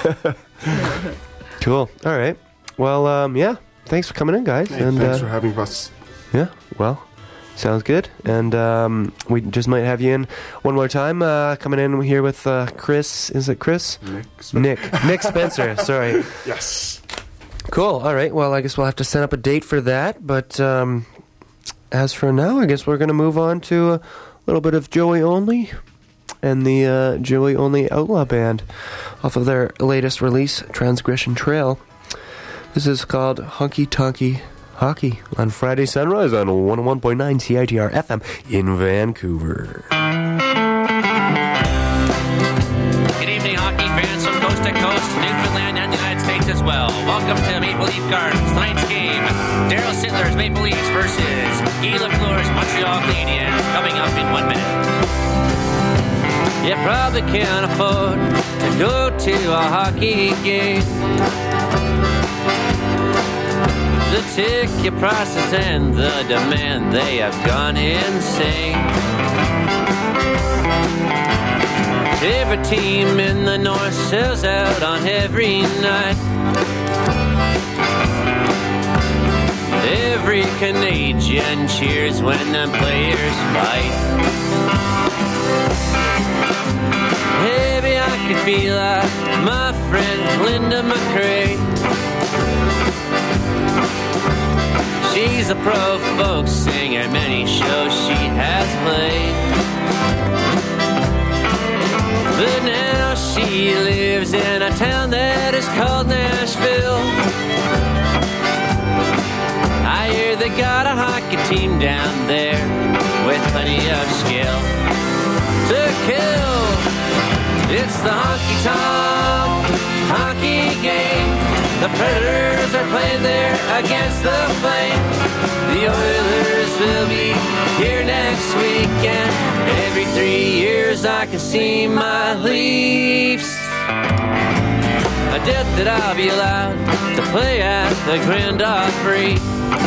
Cool. All right. Well, yeah. Thanks for coming in, guys. Hey, and thanks for having us. Yeah. Well, sounds good. And we just might have you in one more time. Coming in here with Chris. Is it Chris? Nick Spencer. Sorry. Yes. Cool. All right. Well, I guess we'll have to set up a date for that. But as for now, I guess we're going to move on to a little bit of Joey Only and the Joey Only Outlaw Band off of their latest release, Transgression Trail. This is called Honky Tonky Hockey on Friday Sunrise on 101.9 CITR FM in Vancouver. Good evening, hockey fans from coast to coast, Newfoundland and the United States as well. Welcome to Maple Leaf Gardens. Tonight's game, Daryl Sittler's Maple Leafs versus Guy Lafleur's Montreal Canadiens, coming up in 1 minute. You probably can't afford to go to a hockey game. The ticket prices and the demand, they have gone insane. Every team in the north sells out on every night. Every Canadian cheers when the players fight. Maybe I could be like my friend Linda McRae. She's a pro folk singer, many shows she has played. But now she lives in a town that is called Nashville. I hear they got a hockey team down there with plenty of skill to kill. It's the honky-tonk hockey game. The Predators are playing there against the Flames. The Oilers will be here next weekend. Every 3 years I can see my Leafs. I doubt that I'll be allowed to play at the Grand Opry.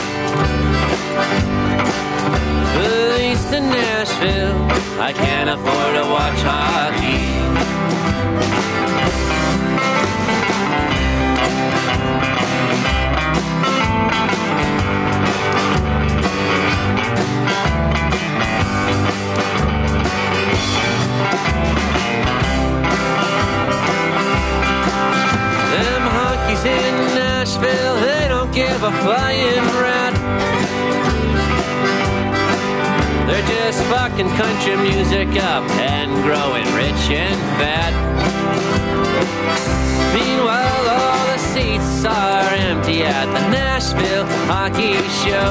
At least in Nashville, I can't afford to watch hockey. Them honkies in Nashville, they don't give a flying rat. They're just fucking country music up and growing rich and fat. Meanwhile, all the seats are empty at the Nashville Hockey Show.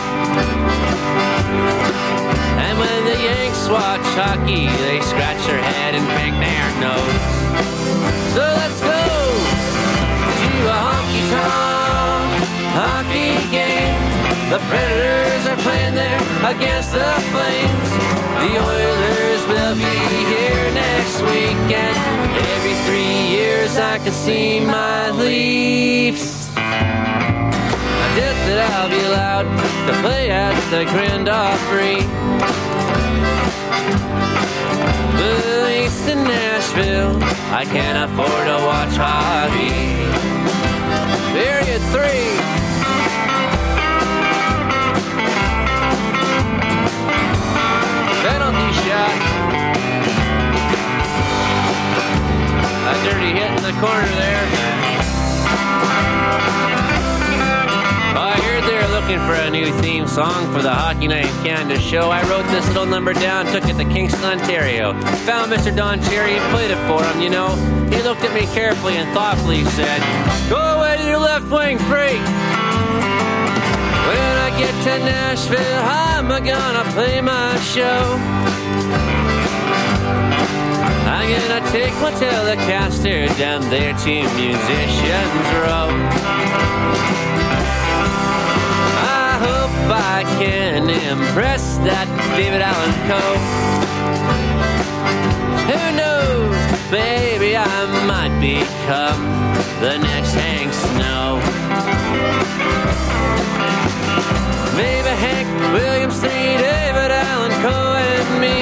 And when the Yanks watch hockey, they scratch their head and pick their nose. So let's go to a honky-tonk hockey game. The Predators are playing there against the Flames. The Oilers will be here next weekend. Every 3 years I can see my Leafs. I doubt that I'll be allowed to play at the Grand Opry. But east in Nashville, I can't afford to watch hockey. Period 3. Penalty shot. A dirty hit in the corner there. I heard they're looking for a new theme song for the Hockey Night in Canada show. I wrote this little number down, took it to Kingston, Ontario. Found Mr. Don Cherry and played it for him, you know. He looked at me carefully and thoughtfully said, "Go away to your left wing, freak. When I get to Nashville, I'm gonna play my show. I'm gonna take my Telecaster down there to Musicians Row. I hope I can impress that David Allen Coe. Who knows, baby, I might become the next Hank Snow. Maybe Hank Williams, David Allen Coe, and me.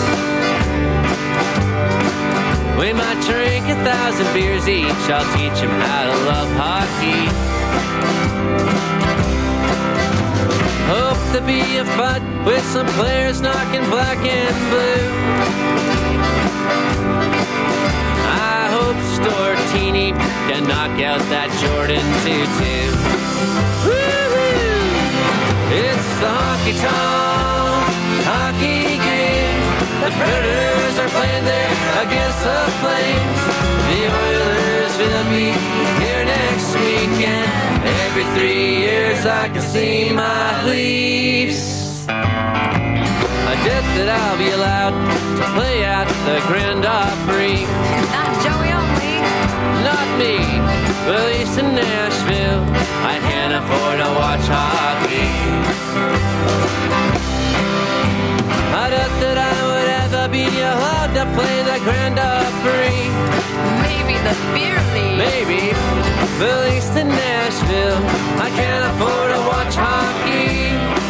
We might drink 1,000 beers each. I'll teach him how to love hockey. Hope to be a fight with some players knocking black and blue. I hope Stortini can knock out that Jordan 2-2. Woo-hoo! It's the honky-tonk hockey game. The Predators are playing there against the Flames. The Oilers will be here next weekend. Every 3 years I can see my Leafs. I bet that I'll be allowed to play at the Grand Opry. Not Joey only. Not me. Well, east in Nashville, I can't afford to watch hockey. I doubt that I would ever be allowed to play the Grand Opry. Maybe the beer league. Maybe, but at least in Nashville, I can't afford to watch hockey.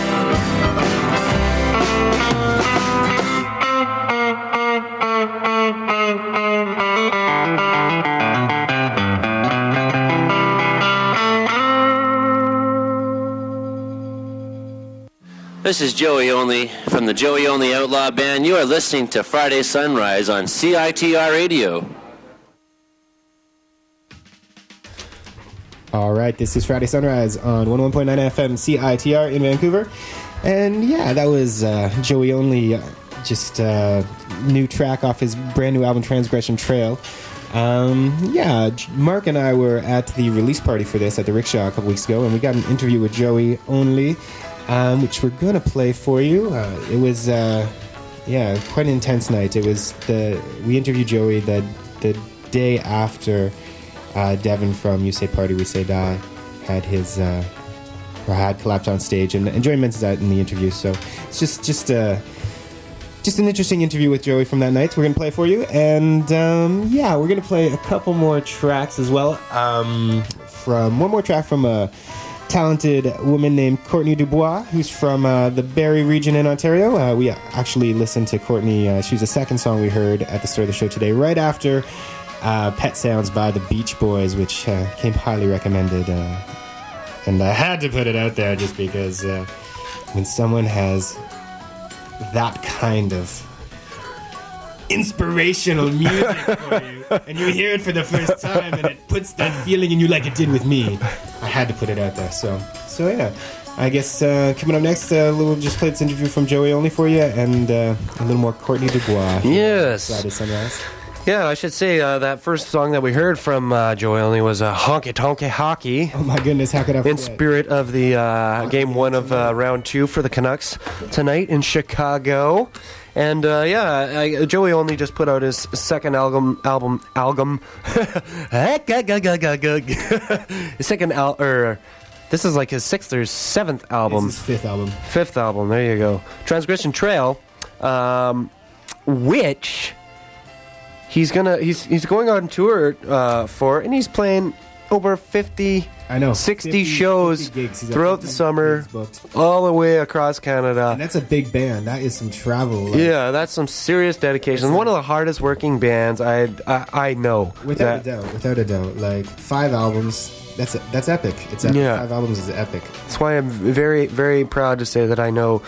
This is Joey Only from the Joey Only Outlaw Band. You are listening to Friday Sunrise on CITR Radio. All right, this is Friday Sunrise on 101.9 FM CITR in Vancouver. And yeah, that was Joey Only, just a new track off his brand new album Transgression Trail. Yeah, Mark and I were at the release party for this at the Rickshaw a couple weeks ago, and we got an interview with Joey Only, which we're going to play for you. It was, yeah, quite an intense night. It was we interviewed Joey the day after Devin from You Say Party, We Say Die had his, or had collapsed on stage, and Joey mentions that in the interview, so it's just an interesting interview with Joey from that night. We're going to play for you, and yeah, we're going to play a couple more tracks as well. One more track from a talented woman named Courtney Dubois, who's from the Barrie region in Ontario. We actually listened to Courtney. She was the second song we heard at the start of the show today, right after Pet Sounds by the Beach Boys, which came highly recommended. And I had to put it out there just because when someone has that kind of inspirational music for you, and you hear it for the first time, and it puts that feeling in you like it did with me, I had to put it out there. So yeah, I guess coming up next, we'll just play this interview from Joey Only for you, and a little more Courtney Dubois. Yes. Friday Sunrise. Yeah, I should say that first song that we heard from Joey Only was Honky Tonky Hockey. Oh my goodness, how could I forget? In spirit of the game one of round two for the Canucks tonight in Chicago. And yeah, Joey Only just put out his second album. His second this is like his sixth or seventh album. It's his fifth album. Fifth album. There you go. Transgression Trail, which he's going on tour for, and he's playing over 50 I know. 60 shows 50 gigs. He's got throughout the 50 summer, gigs booked. all the way across Canada. And that's a big band. That is some travel. Like, Yeah, that's some serious dedication. One of the hardest working bands I know. Without a doubt. Like 5 albums. That's epic. It's epic. Yeah. 5 albums is epic. That's why I'm very, very proud to say that I know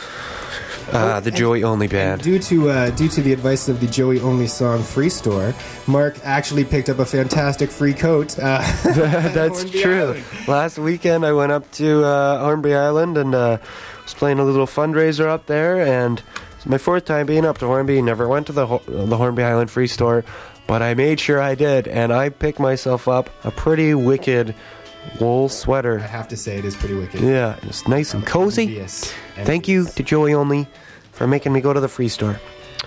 the Joey Only band. Due to the advice of the Joey Only song Free Store, Mark actually picked up a fantastic free coat. That's true. Last weekend I went up to Hornby Island and was playing a little fundraiser up there, and it's my 4th time being up to Hornby. Never went to the Hornby Island Free Store, but I made sure I did, and I picked myself up a pretty wicked wool sweater. I have to say it is pretty wicked. Yeah, it's nice and cozy. Thank you to Joey Only for making me go to the Free Store.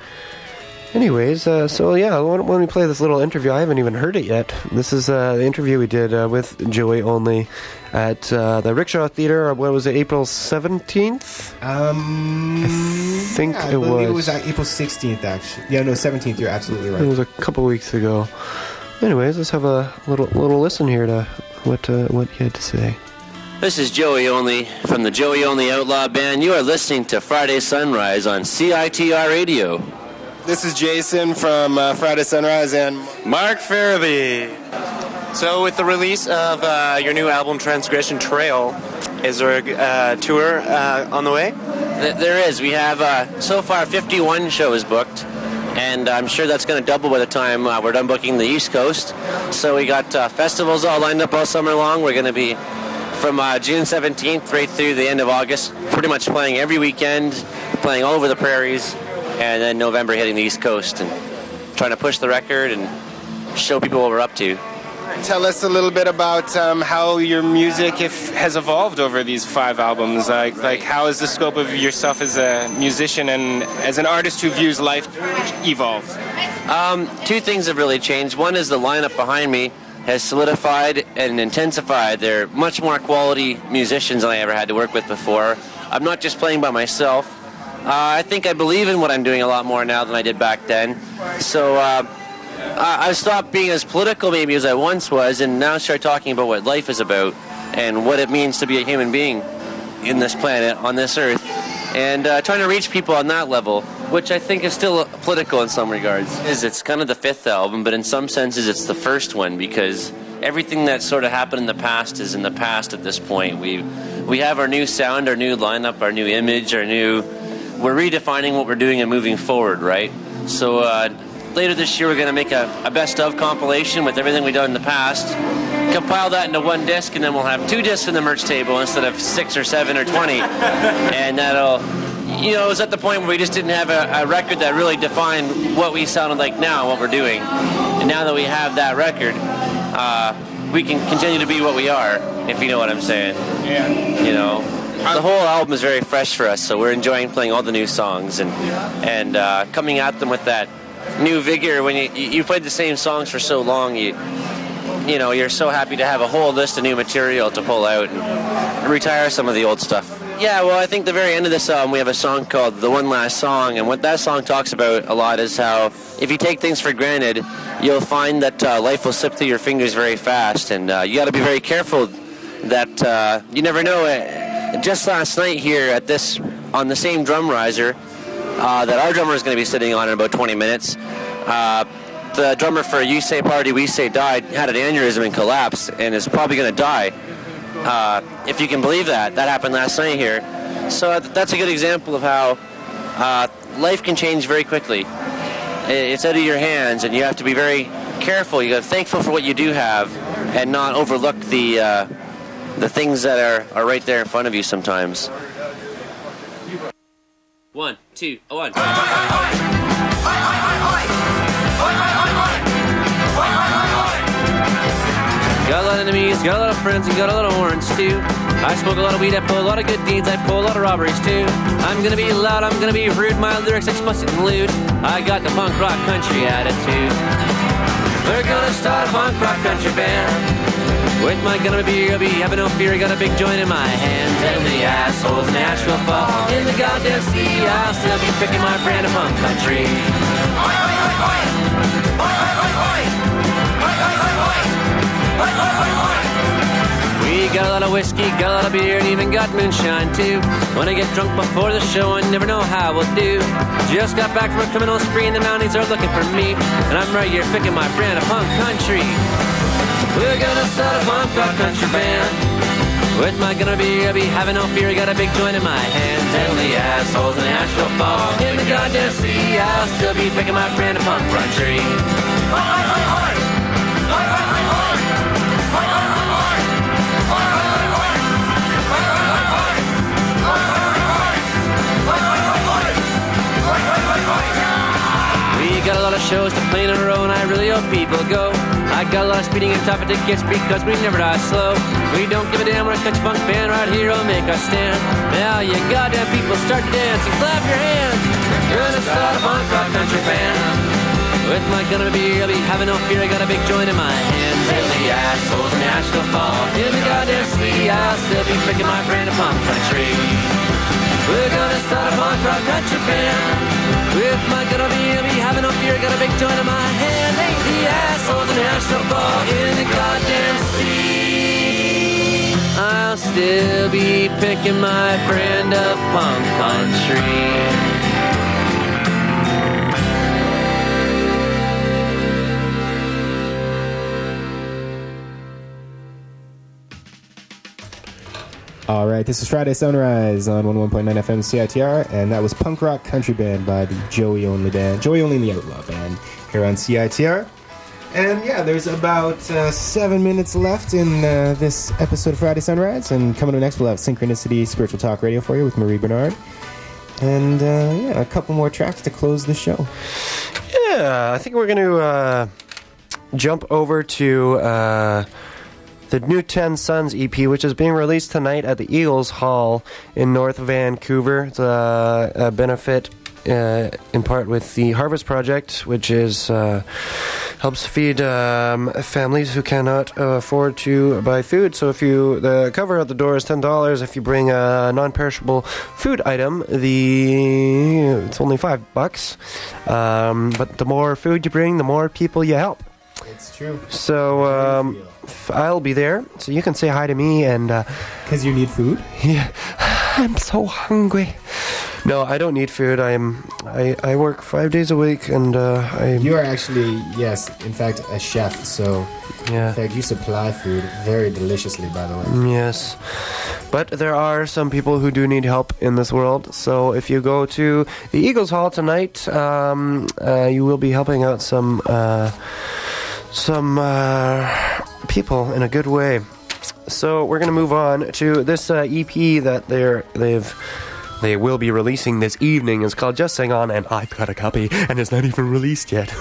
Anyways, so yeah, when we play this little interview, I haven't even heard it yet. This is the interview we did with Joey Only at the Rickshaw Theatre. What was it, April 17th? I think I it believe was. it was April 16th, actually. Yeah, no, 17th. You're absolutely right. It was a couple weeks ago. Anyways, let's have a little listen here to what he had to say. This is Joey Only from the Joey Only Outlaw Band. You are listening to Friday Sunrise on CITR Radio. This is Jason from Friday Sunrise and Mark Farabee. So with the release of your new album, Transgression Trail, is there a tour on the way? There is. We have so far 51 shows booked, and I'm sure that's going to double by the time we're done booking the East Coast. So we got festivals all lined up all summer long. We're going to be from June 17th right through the end of August, pretty much playing every weekend, playing all over the prairies, and then November hitting the East Coast and trying to push the record and show people what we're up to. Tell us a little bit about how your music has evolved over these 5 albums. Like how has the scope of yourself as a musician and as an artist who views life evolved? 2 things have really changed. One is the lineup behind me has solidified and intensified. They're much more quality musicians than I ever had to work with before. I'm not just playing by myself. I think I believe in what I'm doing a lot more now than I did back then. So I've stopped being as political maybe as I once was, and now start talking about what life is about and what it means to be a human being in this planet, on this earth, and trying to reach people on that level, which I think is still political in some regards. It's kind of the 5th album, but in some senses it's the first one, because everything that sort of happened in the past is in the past at this point. We have our new sound, our new lineup, our new image, we're redefining what we're doing and moving forward, right? So later this year we're going to make a best of compilation with everything we've done in the past, compile that into 1 disc, and then we'll have 2 discs in the merch table instead of 6 or 7 or 20. And that'll, it was at the point where we just didn't have a record that really defined what we sounded like now, what we're doing. And now that we have that record, we can continue to be what we are, if you know what I'm saying. Yeah. The whole album is very fresh for us, so we're enjoying playing all the new songs and coming at them with that new vigor. When you played the same songs for so long, you're so happy to have a whole list of new material to pull out and retire some of the old stuff. Yeah, well, I think the very end of this album we have a song called The One Last Song, and what that song talks about a lot is how if you take things for granted, you'll find that life will slip through your fingers very fast, and you got to be very careful that you never know. Just last night here on the same drum riser that our drummer is going to be sitting on in about 20 minutes, the drummer for You Say Party, We Say Die had an aneurysm and collapsed and is probably going to die. If you can believe that happened last night here. So that's a good example of how life can change very quickly. It's out of your hands, and you have to be very careful. You got to be thankful for what you do have and not overlook the things that are right there in front of you sometimes. 1, 2, 1. Got a lot of enemies, got a lot of friends, and got a lot of warrants too. I smoke a lot of weed, I pull a lot of good deeds, I pull a lot of robberies too. I'm gonna be loud, I'm gonna be rude, my lyrics explicit and lewd. I got the punk rock country attitude. We're gonna start a punk rock country band. With my gun and a beer, I'll be having no fear, I got a big joint in my hand. And the assholes in Nashville fall in the goddamn sea, I'll still be picking my brand of punk country. We We got a lot of whiskey, got a lot of beer, and even got moonshine too. When I get drunk before the show, I never know how we'll do. Just got back from a criminal spree, and the Mounties are looking for me. And I'm right here picking my brand of punk country. We're gonna start a punk rock country band. With my gunner beer, I'll be having no fear. I got a big joint in my hand. Tell the assholes in Asheville fall in the goddamn sea. I'll still be picking my brand of punk country. We got a lot of shows to play in a row, and I really hope people go. I got a lot of speeding and tougher tickets because we never die slow. We don't give a damn, we're a country punk band right here, we'll make our stand. Now you goddamn people start to dance and clap your hands. We're gonna start a punk rock country band. With my gun and a beer, I'll be having no fear, I got a big joint in my hand. Till the assholes in Asheville fall in the goddamn sea, I'll still be picking my brand of punk country. We're gonna start a punk rock country band. With my gun on me, I'll be having no fear, got a big joint in my hand. Ain't the assholes in Asheville fall in the goddamn sea. I'll still be picking my brand of punk country. All right, this is Friday Sunrise on 101.9 FM CITR, and that was Punk Rock Country Band by the Joey Only Band, Joey Only and the Outlaw Band here on CITR. And yeah, there's about 7 minutes left in this episode of Friday Sunrise, and coming up next we'll have Synchronicity Spiritual Talk Radio for you with Marie Bernard. And yeah, a couple more tracks to close the show. Yeah, I think we're going to jump over to the new 10 Sons EP, which is being released tonight at the Eagles Hall in North Vancouver. It's a benefit in part with the Harvest Project, which is helps feed families who cannot afford to buy food. So if the cover at the door is $10. If you bring a non-perishable food item, it's only $5. But the more food you bring, the more people you help. It's true. So I'll be there, so you can say hi to me, and because you need food. Yeah, I'm so hungry. No, I don't need food. I work 5 days a week, and You are actually, yes, in fact, a chef. So yeah, in fact, you supply food very deliciously, by the way. Yes, but there are some people who do need help in this world. So if you go to the Eagles Hall tonight, you will be helping out some people in a good way. So we're going to move on to this EP that they will be releasing this evening. It's called Just Sing On, and I've got a copy, and it's not even released yet.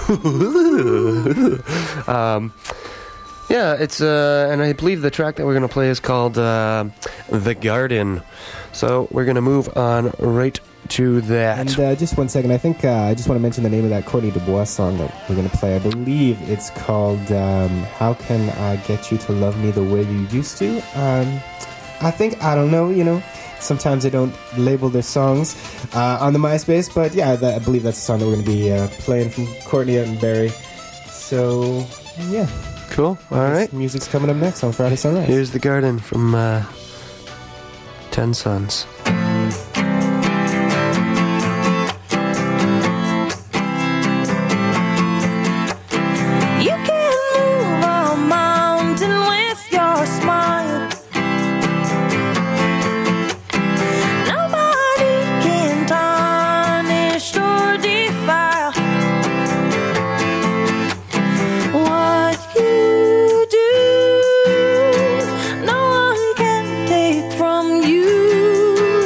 Yeah, it's and I believe the track that we're going to play is called The Garden. So we're going to move on right to that. And just 1 second, I think I just want to mention the name of that Courtney Dubois song that we're going to play. I believe it's called How Can I Get You to Love Me the Way You Used to? I don't know, sometimes they don't label their songs on the MySpace, but yeah, I believe that's the song that we're going to be playing from Courtney out in Barrie. So, yeah. Cool, alright. Music's coming up next on Friday Sunrise. Here's The Garden from 10 Sons. From you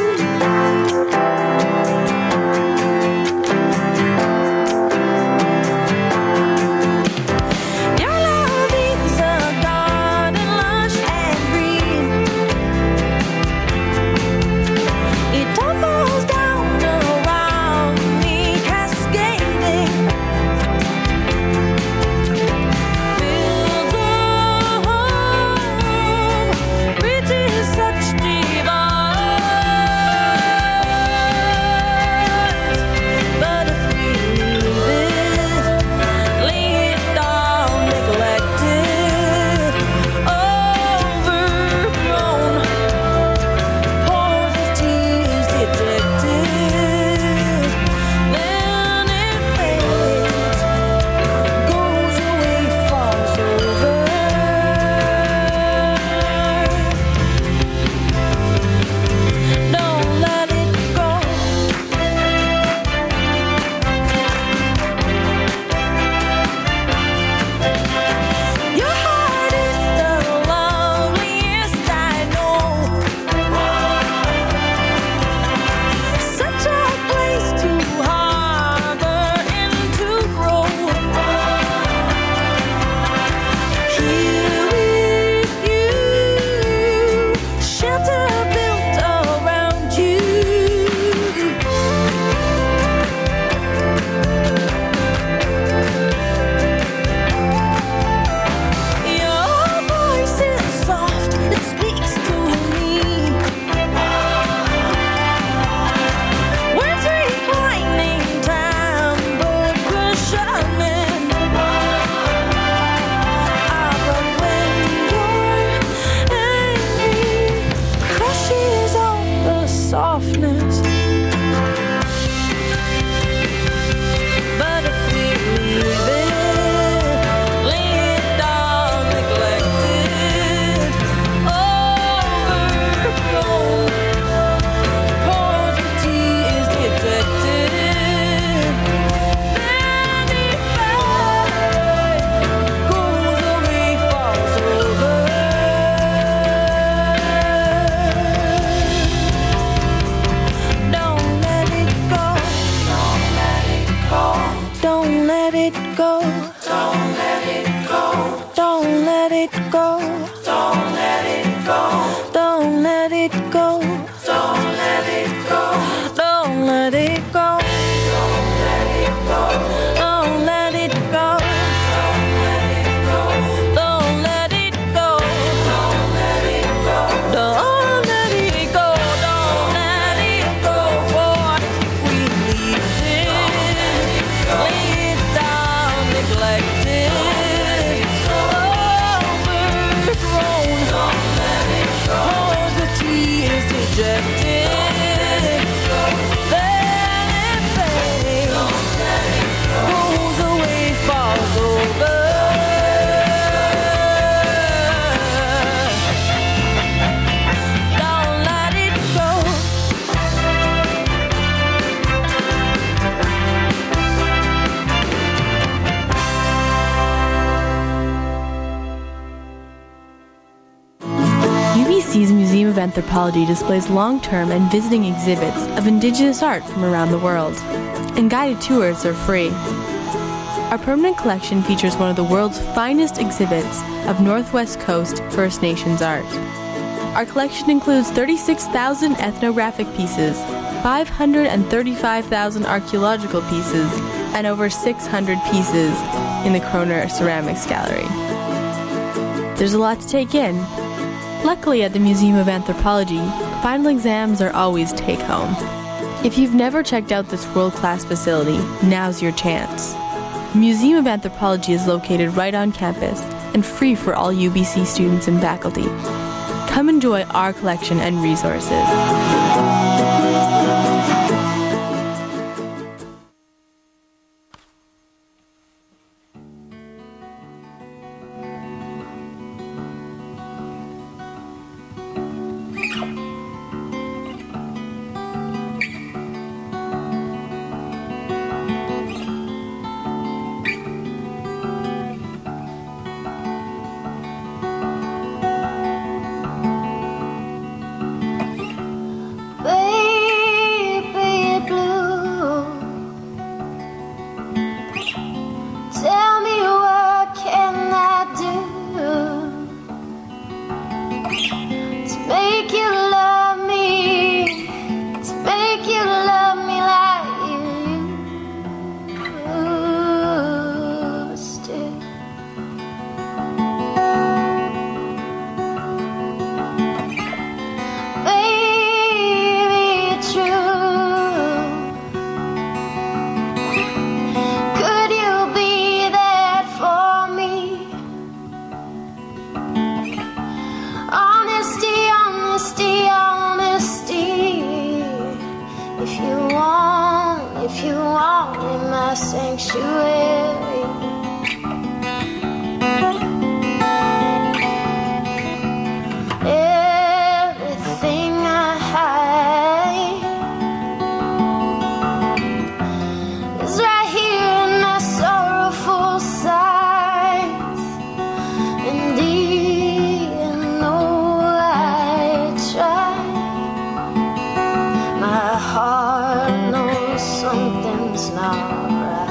honest. But if we leave it, lay it down, neglected, overgrown, poverty is dejected. Don't let it go. Don't let it go. Don't let it go. Don't let it go. Don't let it go. Don't let it go. Don't let it go. Don't let it go. Don't let it go. Don't let it go. Don't let it go. Don't let it go. Don't let it go. For we leave it, lay it down, neglected, overgrown. Don't let it go. Poverty is dejected. Then it fades, goes away, falls over. Don't let it go. UBC's Museum of Anthropology displays long-term and visiting exhibits of Indigenous art from around the world, and guided tours are free. Our permanent collection features one of the world's finest exhibits of Northwest Coast First Nations art. Our collection includes 36,000 ethnographic pieces, 535,000 archaeological pieces, and over 600 pieces in the Kroner Ceramics Gallery. There's a lot to take in. Luckily, at the Museum of Anthropology, final exams are always take-home. If you've never checked out this world-class facility, now's your chance. The Museum of Anthropology is located right on campus and free for all UBC students and faculty. Come enjoy our collection and resources. Baby blue, tell me what can I do to make you love me, to make you love me like you used to. Baby, true, could you be that for me? Honesty, honesty, honesty. If you want in my sanctuary. Everything I hide is right here in my sorrowful sighs. And even though I try, my heart knows something's not right.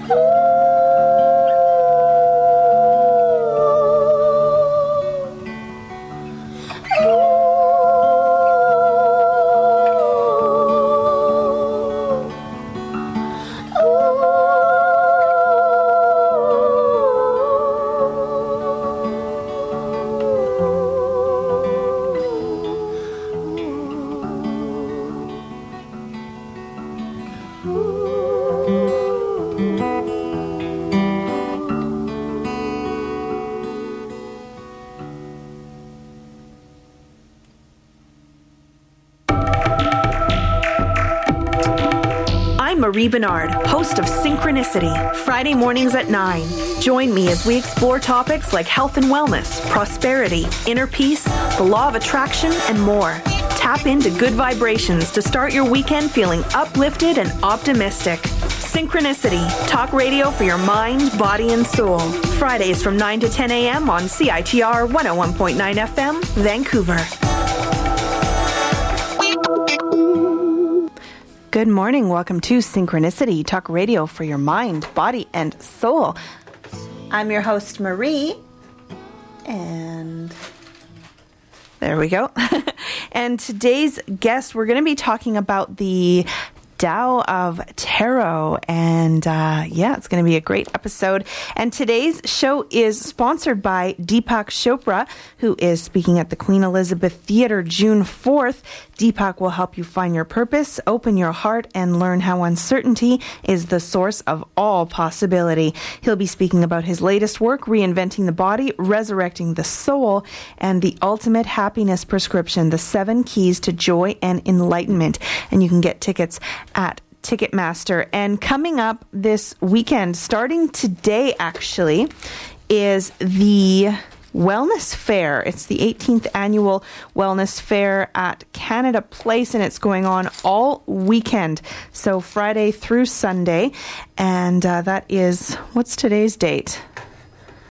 Marie Bernard, host of Synchronicity, Friday mornings at 9. Join me as we explore topics like health and wellness, prosperity, inner peace, the law of attraction, and more. Tap into good vibrations to start your weekend feeling uplifted and optimistic. Synchronicity, talk radio for your mind, body, and soul. Fridays from 9 to 10 a.m. on CITR 101.9 FM, Vancouver. Good morning. Welcome to Synchronicity, talk radio for your mind, body, and soul. I'm your host, Marie. And there we go. And today's guest, we're going to be talking about the Tao of Tarot. And it's going to be a great episode. And today's show is sponsored by Deepak Chopra, who is speaking at the Queen Elizabeth Theatre June 4th. Deepak will help you find your purpose, open your heart, and learn how uncertainty is the source of all possibility. He'll be speaking about his latest work, Reinventing the Body, Resurrecting the Soul, and the Ultimate Happiness Prescription, the 7 Keys to Joy and Enlightenment. And you can get tickets at Ticketmaster. And coming up this weekend, starting today actually, is the Wellness Fair. It's the 18th annual Wellness Fair at Canada Place, and it's going on all weekend. So Friday through Sunday. And that is, what's today's date?